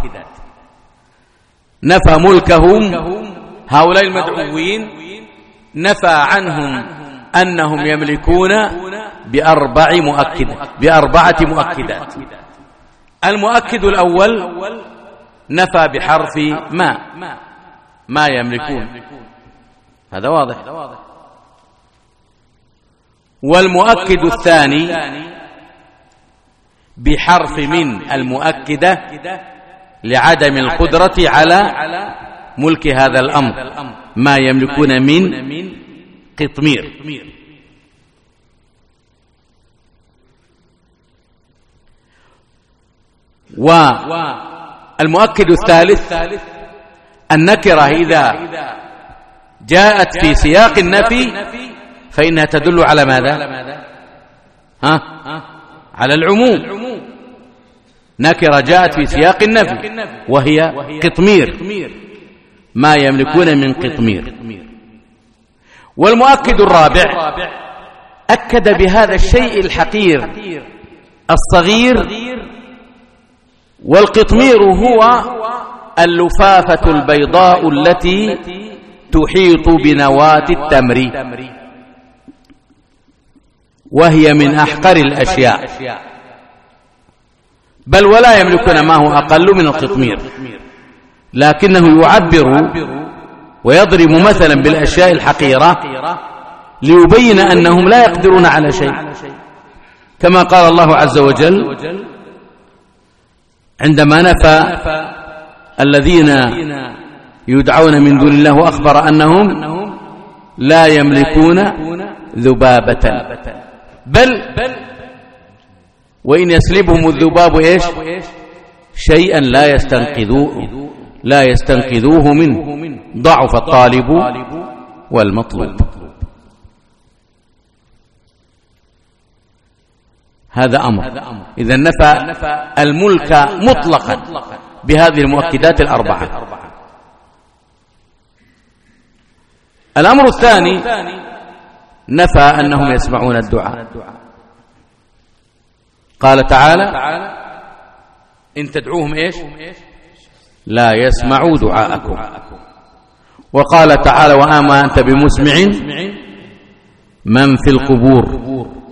Speaker 3: نفى ملكهم هؤلاء المدعوين، نفى عنهم أنهم يملكون بأربع مؤكدات بأربعة مؤكدات. المؤكد الأول نفى بحرف ما ما يملكون، هذا واضح. والمؤكد الثاني بحرف من المؤكدة لعدم القدرة على ملك هذا الأمر، ما يملكون من قطمير. والمؤكد الثالث النكرة إذا جاءت في سياق النفي فإنها تدل على ماذا؟ ها؟ على العموم. نكرة جاءت في سياق النفي وهي قطمير، ما يملكون من قطمير. والمؤكد الرابع أكد بهذا الشيء الحقير الصغير، والقطمير هو اللفافة البيضاء التي تحيط بنواة التمر، وهي من أحقر الأشياء، بل ولا يملكون ما هو أقل من القطمير، لكنه يعبر ويضرب مثلا بالأشياء الحقيرة ليبين أنهم لا يقدرون على شيء، كما قال الله عز وجل عندما نفى الذين يدعون من دون الله وأخبر أنهم لا يملكون ذبابة، بل وإن يسلبهم الذباب إيش شيئا لا يستنقذوه لا يستنقذوه منه، ضعف الطالب والمطلوب. هذا أمر. إذا نفى الملك مطلقا بهذه المؤكدات الأربعة. الأمر الثاني نفى أنهم يسمعون الدعاء. قال تعالى إن تدعوهم إيش لا يسمعوا دعاءكم. وقال تعالى وأما أنت بمسمع من في القبور.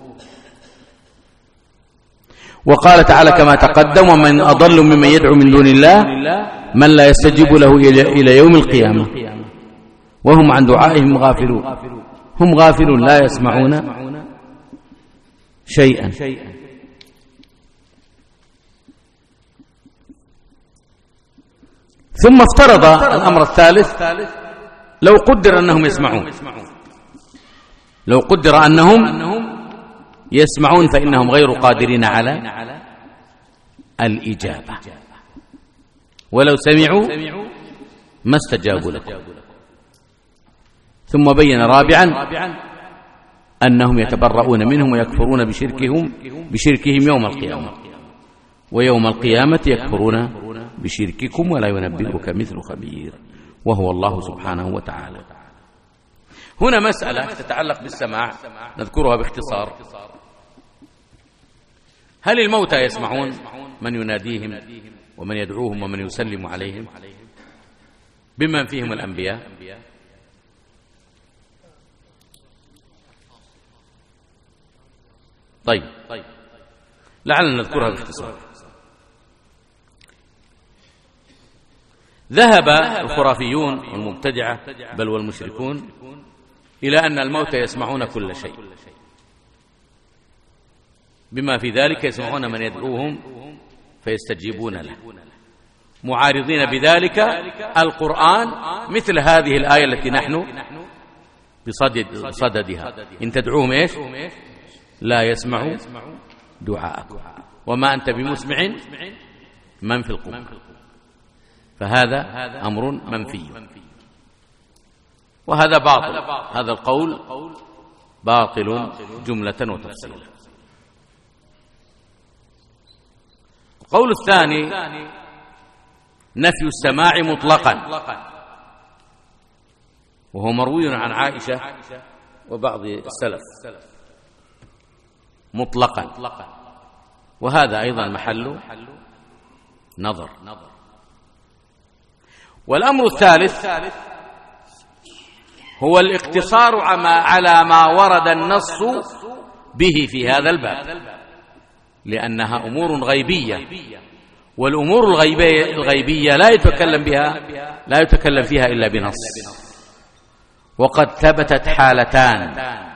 Speaker 3: وقال تعالى كما تقدم ومن أضل ممن يدعو من دون الله من لا يستجيب له إلى يوم القيامة وهم عن دعائهم غافلون. هم غافلون لا يسمعون شيئا. ثم افترض الأمر الثالث لو قدر أنهم يسمعون، لو قدر أنهم يسمعون فإنهم غير قادرين على الإجابة، ولو سمعوا ما استجابوا لكم. ثم بين رابعا أنهم يتبرؤون منهم ويكفرون بشركهم بشركهم يوم القيامة، ويوم القيامة يكفرون بشرككم ولا ينبئك مثل خبير وهو الله سبحانه وتعالى. هنا مسألة تتعلق بالسماع نذكرها باختصار. هل الموتى يسمعون من يناديهم ومن يدعوهم ومن يسلم عليهم بمن فيهم الأنبياء؟ طيب لعلنا نذكرها باختصار. ذهب الخرافيون والمبتدعة بل والمشركون إلى أن الموتى يسمعون كل شيء، بما في ذلك يسمعون من يدعوهم فيستجيبون له، معارضين بذلك القرآن مثل هذه الآية التي نحن بصدد صددها إن تدعوهم إيش لا يسمعوا دعاءكم وما أنت بمسمع من في القبور. فهذا أمر منفي، وهذا باطل. هذا القول باطل جملة وتفصيلا. القول الثاني نفي السماع مطلقا، وهو مروي عن عائشة وبعض السلف مطلقا، وهذا أيضا محل نظر. والأمر الثالث هو الاقتصار على ما ورد النص به في هذا الباب، لأنها أمور غيبية، والأمور الغيبية, الغيبية لا يتكلم بها لا يتكلم فيها إلا بنص. وقد ثبتت حالتان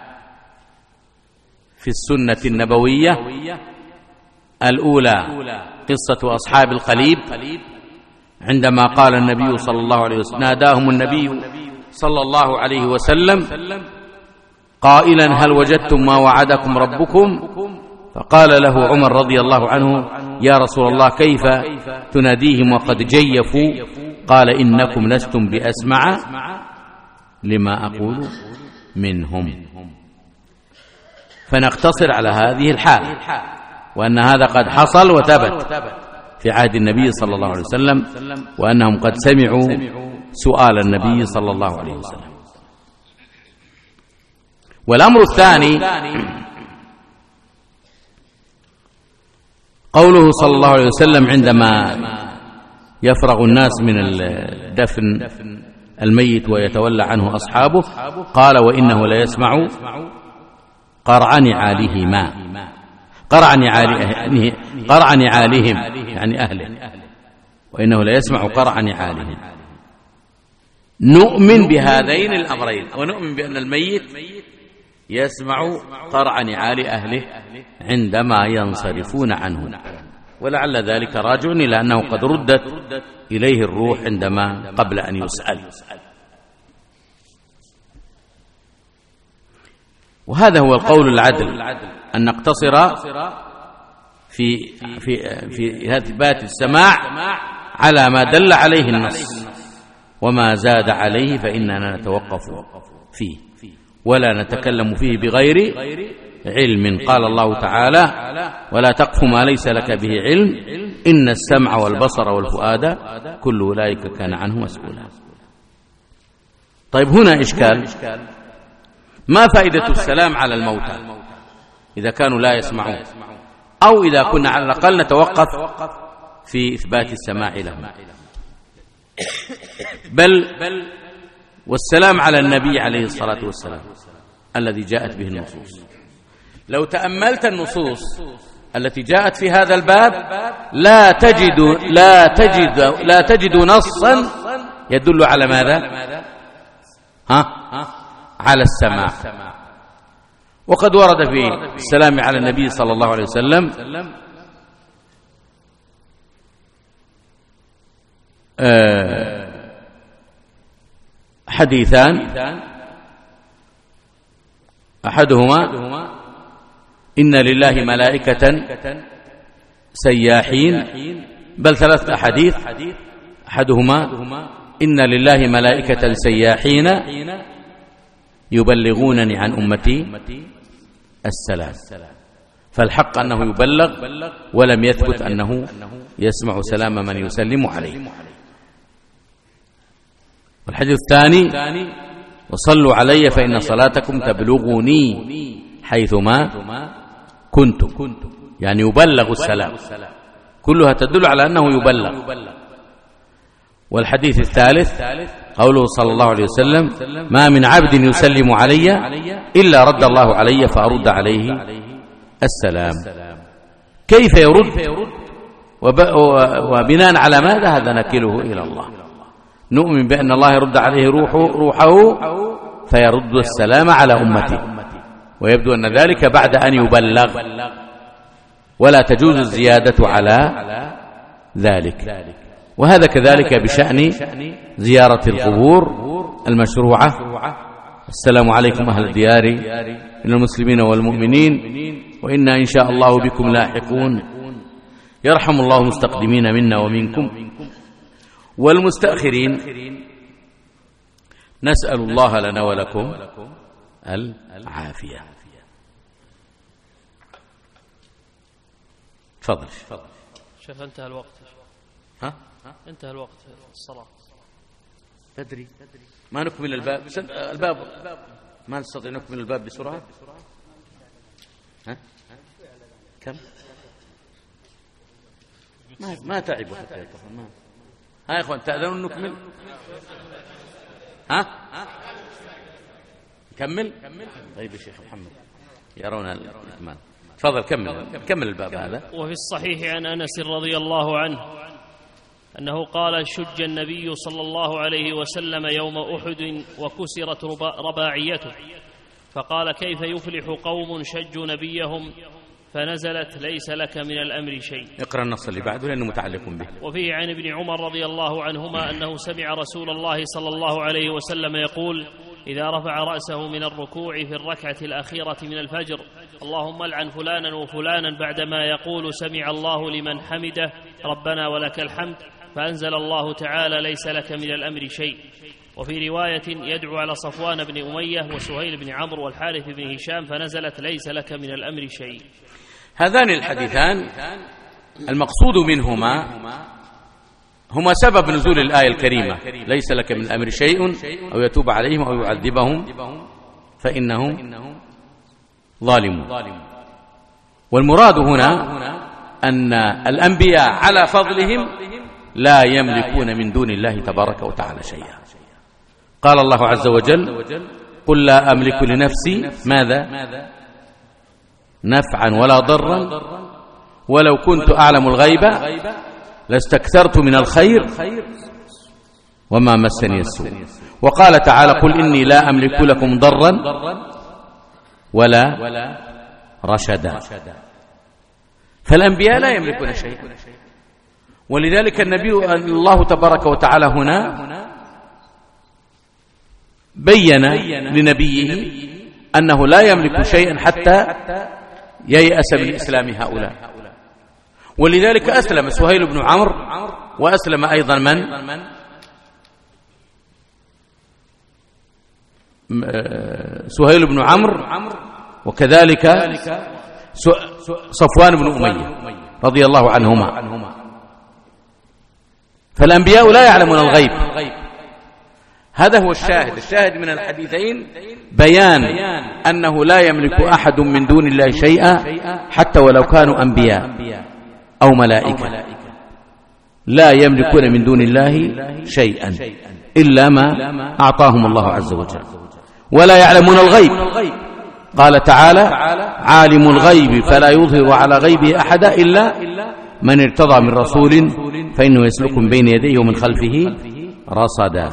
Speaker 3: في السنة النبوية. الأولى قصة أصحاب القليب عندما قال النبي صلى الله عليه وسلم ناداهم النبي صلى الله عليه وسلم قائلا هل وجدتم ما وعدكم ربكم؟ فقال له عمر رضي الله عنه يا رسول الله كيف تناديهم وقد جيفوا قال إنكم لستم بأسمع لما أقول منهم. فنقتصر على هذه الحال، وأن هذا قد حصل وثبت في عهد النبي صلى الله عليه وسلم، وأنهم قد سمعوا سؤال النبي صلى الله عليه وسلم. والأمر الثاني قوله صلى الله عليه وسلم عندما يفرغ الناس من الدفن الميت ويتولى عنه أصحابه، قال وإنه لا يسمع قرع نعالهما، قرع نعاله قرع نعالهم يعني أهله، وإنه لا يسمع قرع نعالهم. نؤمن بهذين الأمرين، ونؤمن بأن الميت يسمع قرع نعال أهله عندما ينصرفون عنه، ولعل ذلك راجع إلى أنه قد ردت إليه الروح عندما قبل أن يسأل. وهذا هو القول العدل، أن نقتصر في في في إثبات السماع على ما دل عليه النص، وما زاد عليه فإننا نتوقف فيه ولا نتكلم فيه بغير علم. قال الله تعالى ولا تقف ما ليس لك به علم إن السمع والبصر والفؤاد كل أولئك كان عنه مسؤولا. طيب هنا إشكال، ما فائدة السلام على الموتى إذا كانوا لا يسمعون، أو إذا كنا على الأقل نتوقف في إثبات السماع لهم؟ بل والسلام على النبي عليه الصلاة والسلام الذي جاءت به النصوص. لو تأملت النصوص التي جاءت في هذا الباب لا تجد لا تجد لا تجد نصا يدل على ماذا؟ ها؟ على السماع. وقد ورد في السلام على النبي صلى الله عليه وسلم حديثان، أحدهما إن لله ملائكة سياحين، بل ثلاث أحاديث، أحدهما إن لله ملائكة سياحين يبلغونني عن أمتي السلام. فالحق أنه يبلغ، ولم يثبت أنه يسمع سلام من يسلم عليه. والحديث الثاني وصلوا علي فإن صلاتكم تبلغني حيثما كنتم، يعني يبلغ السلام، كلها تدل على أنه يبلغ. والحديث الثالث قوله صلى الله عليه وسلم ما من عبد يسلم علي إلا رد الله علي فأرد عليه السلام. كيف يرد وبناء على ماذا؟ هذا نكله إلى الله. نؤمن بأن الله يرد عليه روحه, روحه فيرد السلام على أمته، ويبدو أن ذلك بعد أن يبلغ، ولا تجوز الزيادة على ذلك. وهذا كذلك بشأن زيارة القبور المشروعة. السلام عليكم أهل الديار من المسلمين والمؤمنين وإنا إن شاء الله بكم لاحقون. يرحم الله المستقدمين منا ومنكم والمستأخرين. نسأل الله لنا ولكم العافية. تفضل.
Speaker 2: شيخ انتهى الوقت.
Speaker 3: ها؟
Speaker 2: انتهى الوقت الصلاة.
Speaker 3: بدري ما نكمل الباب. الباب ما نستطيع نكمل الباب بسرعة. ها؟ كم؟ ما ما تعبوا حتى يكفون. ما ها يا اخوان تأذنون نكمل؟ ها؟ كمل؟ طيب يا شيخ محمد يرون الإكمال. تفضل كمل كمل الباب هذا.
Speaker 2: وفي الصحيح عن أنس رضي الله عنه أنه قال شج النبي صلى الله عليه وسلم يوم أحد وكسرت رباعيته، فقال كيف يفلح قوم شجوا نبيهم، فنزلت ليس لك من الأمر شيء.
Speaker 3: اقرأ النص اللي بعده لأنه متعلق به.
Speaker 2: وفيه عن ابن عمر رضي الله عنهما أنه سمع رسول الله صلى الله عليه وسلم يقول إذا رفع رأسه من الركوع في الركعة الأخيرة من الفجر اللهم العن فلانا وفلانا بعدما يقول سمع الله لمن حمده ربنا ولك الحمد، فأنزل الله تعالى ليس لك من الأمر شيء. وفي رواية يدعو على صفوان بن أمية وسهيل بن عمرو والحارث بن هشام فنزلت ليس لك من الأمر شيء.
Speaker 3: هذان الحديثان المقصود منهما هما سبب نزول الآية الكريمة ليس لك من الأمر شيء أو يتوب عليهم أو يعذبهم فإنهم ظالمون. والمراد هنا أن الأنبياء على فضلهم لا يملكون من دون الله تبارك وتعالى شيئا. قال الله عز وجل قل لا أملك لنفسي ماذا نفعا ولا ضرا ولو كنت أعلم الغيب لاستكثرت من الخير وما مسني السوء. وقال تعالى قل إني لا أملك لكم ضرا ولا رشدا. فالأنبياء لا يملكون شيئا، ولذلك النبي الله تبارك وتعالى هنا بين لنبيه أنه لا يملك شيئا حتى ييأس من إسلام هؤلاء. ولذلك أسلم سهيل بن عمرو وأسلم أيضا من سهيل بن عمرو وكذلك صفوان بن أمية رضي الله عنهما. فالأنبياء لا يعلمون الغيب. هذا هو الشاهد الشاهد من الحديثين بيان أنه لا يملك أحد من دون الله شيئا حتى ولو كانوا أنبياء أو ملائكة، لا يملكون من دون الله شيئا إلا ما أعطاهم الله عز وجل، ولا يعلمون الغيب. قال تعالى عالم الغيب فلا يظهر على غيبه أحدا إلا من ارتضى من رسول فإنه يسلك من بين يديه ومن خلفه رصدا.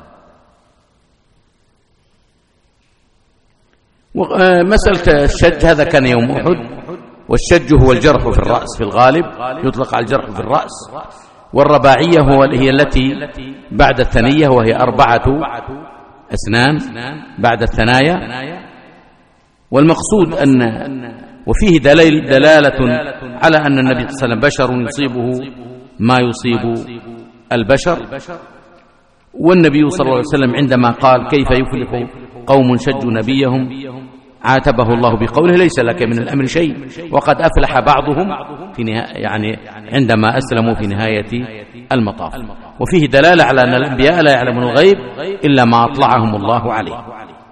Speaker 3: مسألة الشج هذا كان يوم أحد، والشج هو الجرح في الرأس في الغالب، يطلق على الجرح في الرأس. والرباعية هو هي التي بعد الثنية وهي أربعة أسنان بعد الثنايا. والمقصود أن وفيه دليل دلالة على أن النبي صلى الله عليه وسلم بشر يصيبه ما يصيب البشر. والنبي صلى الله عليه وسلم عندما قال كيف يفلح قوم شجوا نبيهم عاتبه الله بقوله ليس لك من الأمر شيء، وقد أفلح بعضهم في نهاية يعني عندما أسلموا في نهاية المطاف. وفيه دلالة على أن الأنبياء لا يعلمون الغيب إلا ما أطلعهم الله عليه.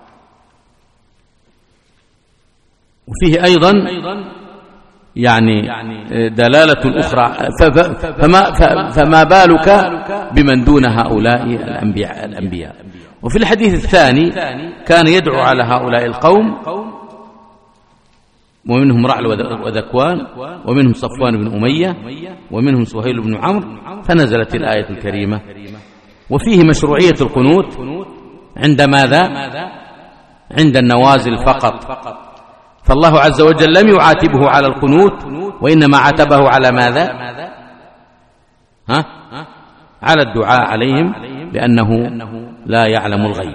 Speaker 3: وفيه أيضا يعني دلالة أخرى فما, فما بالك بمن دون هؤلاء الأنبياء, الأنبياء. وفي الحديث الثاني كان يدعو على هؤلاء القوم ومنهم رعل وذكوان ومنهم صفوان بن أمية ومنهم سهيل بن عمرو فنزلت الآية الكريمة. وفيه مشروعية القنوت عند ماذا؟ عند النوازل فقط. فالله عز وجل لم يعاتبه على القنوت وإنما عاتبه على ماذا؟ ها؟ على الدعاء عليهم لأنه لا يعلم الغيب.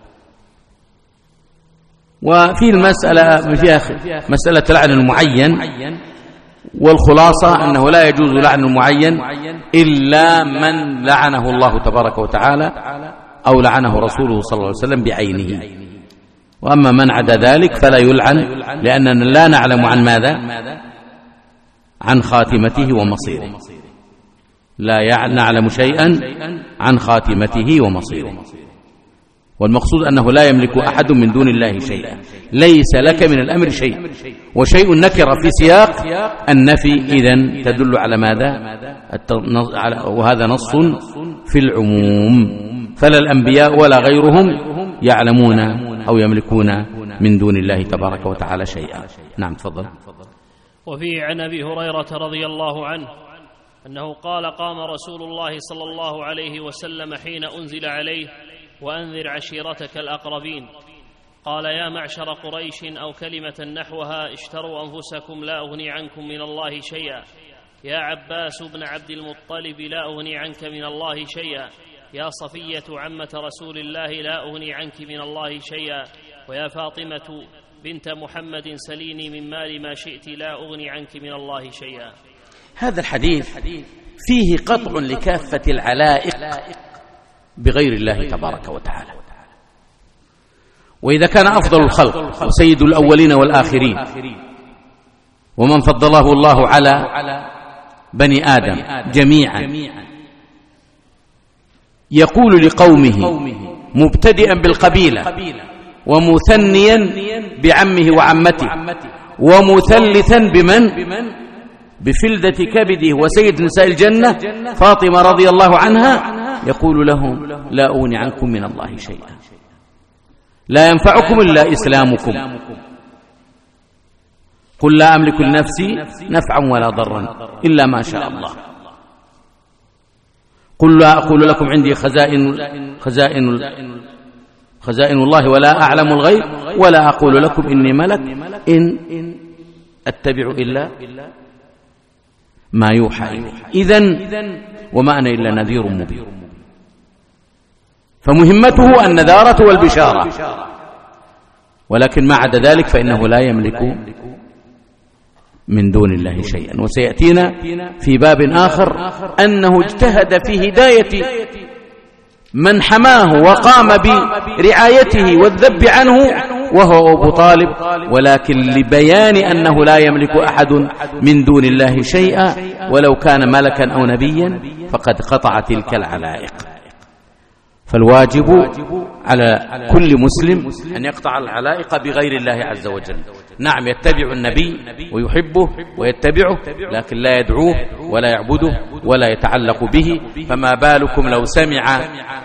Speaker 3: وفي المسألة فيها مسألة لعن المعين، والخلاصة أنه لا يجوز لعن المعين إلا من لعنه الله تبارك وتعالى أو لعنه رسوله صلى الله عليه وسلم بعينه. وأما من عدا ذلك فلا يلعن لأننا لا نعلم عن ماذا؟ عن خاتمته ومصيره. لا نعلم شيئا عن خاتمته ومصيره. والمقصود أنه لا يملك أحد من دون الله شيئا. ليس لك من الأمر شيء، وشيء نكر في سياق النفي إذن تدل على ماذا؟ وهذا نص في العموم. فلا الأنبياء ولا غيرهم يعلمون أو يملكون من دون الله تبارك وتعالى شيئا. نعم تفضل.
Speaker 2: وفي عن أبي هريرة رضي الله عنه أنه قال قام رسول الله صلى الله عليه وسلم حين أنزل عليه وأنذر عشيرتك الأقربين قال يا معشر قريش أو كلمة نحوها اشتروا أنفسكم لا أغني عنكم من الله شيئا. يا عباس بن عبد المطلب لا أغني عنك من الله شيئا. يا صفية عمة رسول الله لا أغني عنك من الله شيئا. ويا فاطمة بنت محمد سليني من مال ما شئت لا أغني عنك من الله شيئا.
Speaker 3: هذا الحديث فيه قطع لكافة العلائق بغير الله تبارك وتعالى. وإذا كان أفضل الخلق وسيد الأولين والآخرين ومن فضله الله على بني آدم جميعا يقول لقومه مبتدئا بالقبيلة ومثنيا بعمه وعمته ومثلثا بمن بفلدة كبده وسيد نساء الجنة فاطمة رضي الله عنها، يقول لهم لا أغني عنكم من الله شيئا، لا ينفعكم إلا إسلامكم، قل لا أملك لنفسي نفعا ولا ضرا إلا ما شاء الله، قل لا أقول لكم عندي خزائن خزائن خزائن الله ولا أعلم الغيب ولا أقول لكم إني ملك إن أتبع إلا ما يوحى إلي، إذن وما أنا إلا نذير مبين. فمهمته النذارة والبشارة، ولكن ما عدا ذلك فإنه لا يملك من دون الله شيئا. وسيأتينا في باب آخر أنه اجتهد في هداية من حماه وقام برعايته والذب عنه وهو أبو طالب، ولكن لبيان أنه لا يملك أحد من دون الله شيئا، ولو كان ملكا أو نبيا فقد قطع تلك العلائق. فالواجب على كل مسلم أن يقطع العلائق بغير الله عز وجل. نعم يتبع النبي ويحبه ويتبعه، لكن لا يدعوه ولا يعبده ولا يتعلق به. فما بالكم لو سمع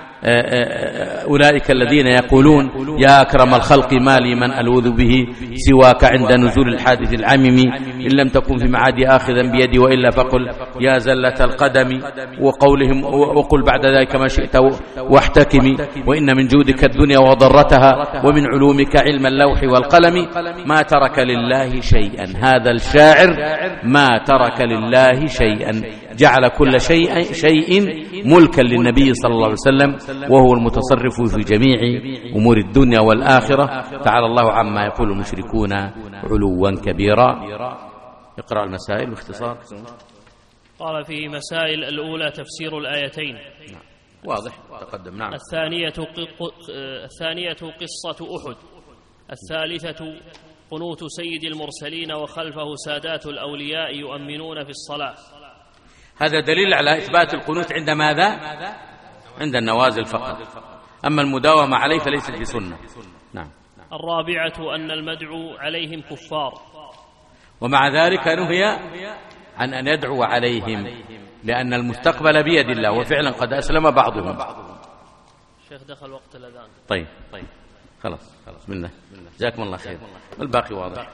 Speaker 3: أولئك الذين يقولون يا أكرم الخلق ما لي من ألوذ به سواك عند نزول الحادث العمم، إن لم تكن في معادي آخذا بيدي وإلا فقل يا زلة القدم، وقولهم وقل بعد ذلك ما شئت واحتكمي، وإن من جودك الدنيا وضرتها ومن علومك علم اللوح والقلم، ما ترك لله شيئا. هذا الشاعر ما ترك لله شيئا، جعل كل شيء شيء ملكا للنبي صلى الله عليه وسلم، وهو المتصرف في جميع أمور الدنيا والآخرة. تعالى الله عما يقول المشركون علوا كبيرا. اقرأ المسائل باختصار.
Speaker 2: قال في مسائل الأولى تفسير الآيتين.
Speaker 3: واضح تقدم. نعم.
Speaker 2: الثانية الثانية قصة أحد. الثالثة قنوت سيد المرسلين وخلفه سادات الأولياء يؤمنون في الصلاة.
Speaker 3: هذا دليل على إثبات القنوت عند ماذا؟ عند النوازل فقط، أما المداومة عليه فليست بسنة. نعم.
Speaker 2: الرابعة أن المدعو عليهم كفار،
Speaker 3: ومع ذلك نهي عن أن يدعو عليهم، لأن المستقبل بيد الله، وفعلا قد أسلم بعضهم.
Speaker 2: شيخ دخل وقت الأذان.
Speaker 3: طيب طيب خلاص خلاص بسم الله، جزاكم الله خير. الباقي واضح.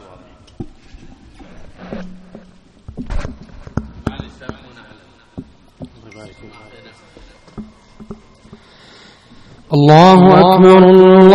Speaker 4: الله أكبر.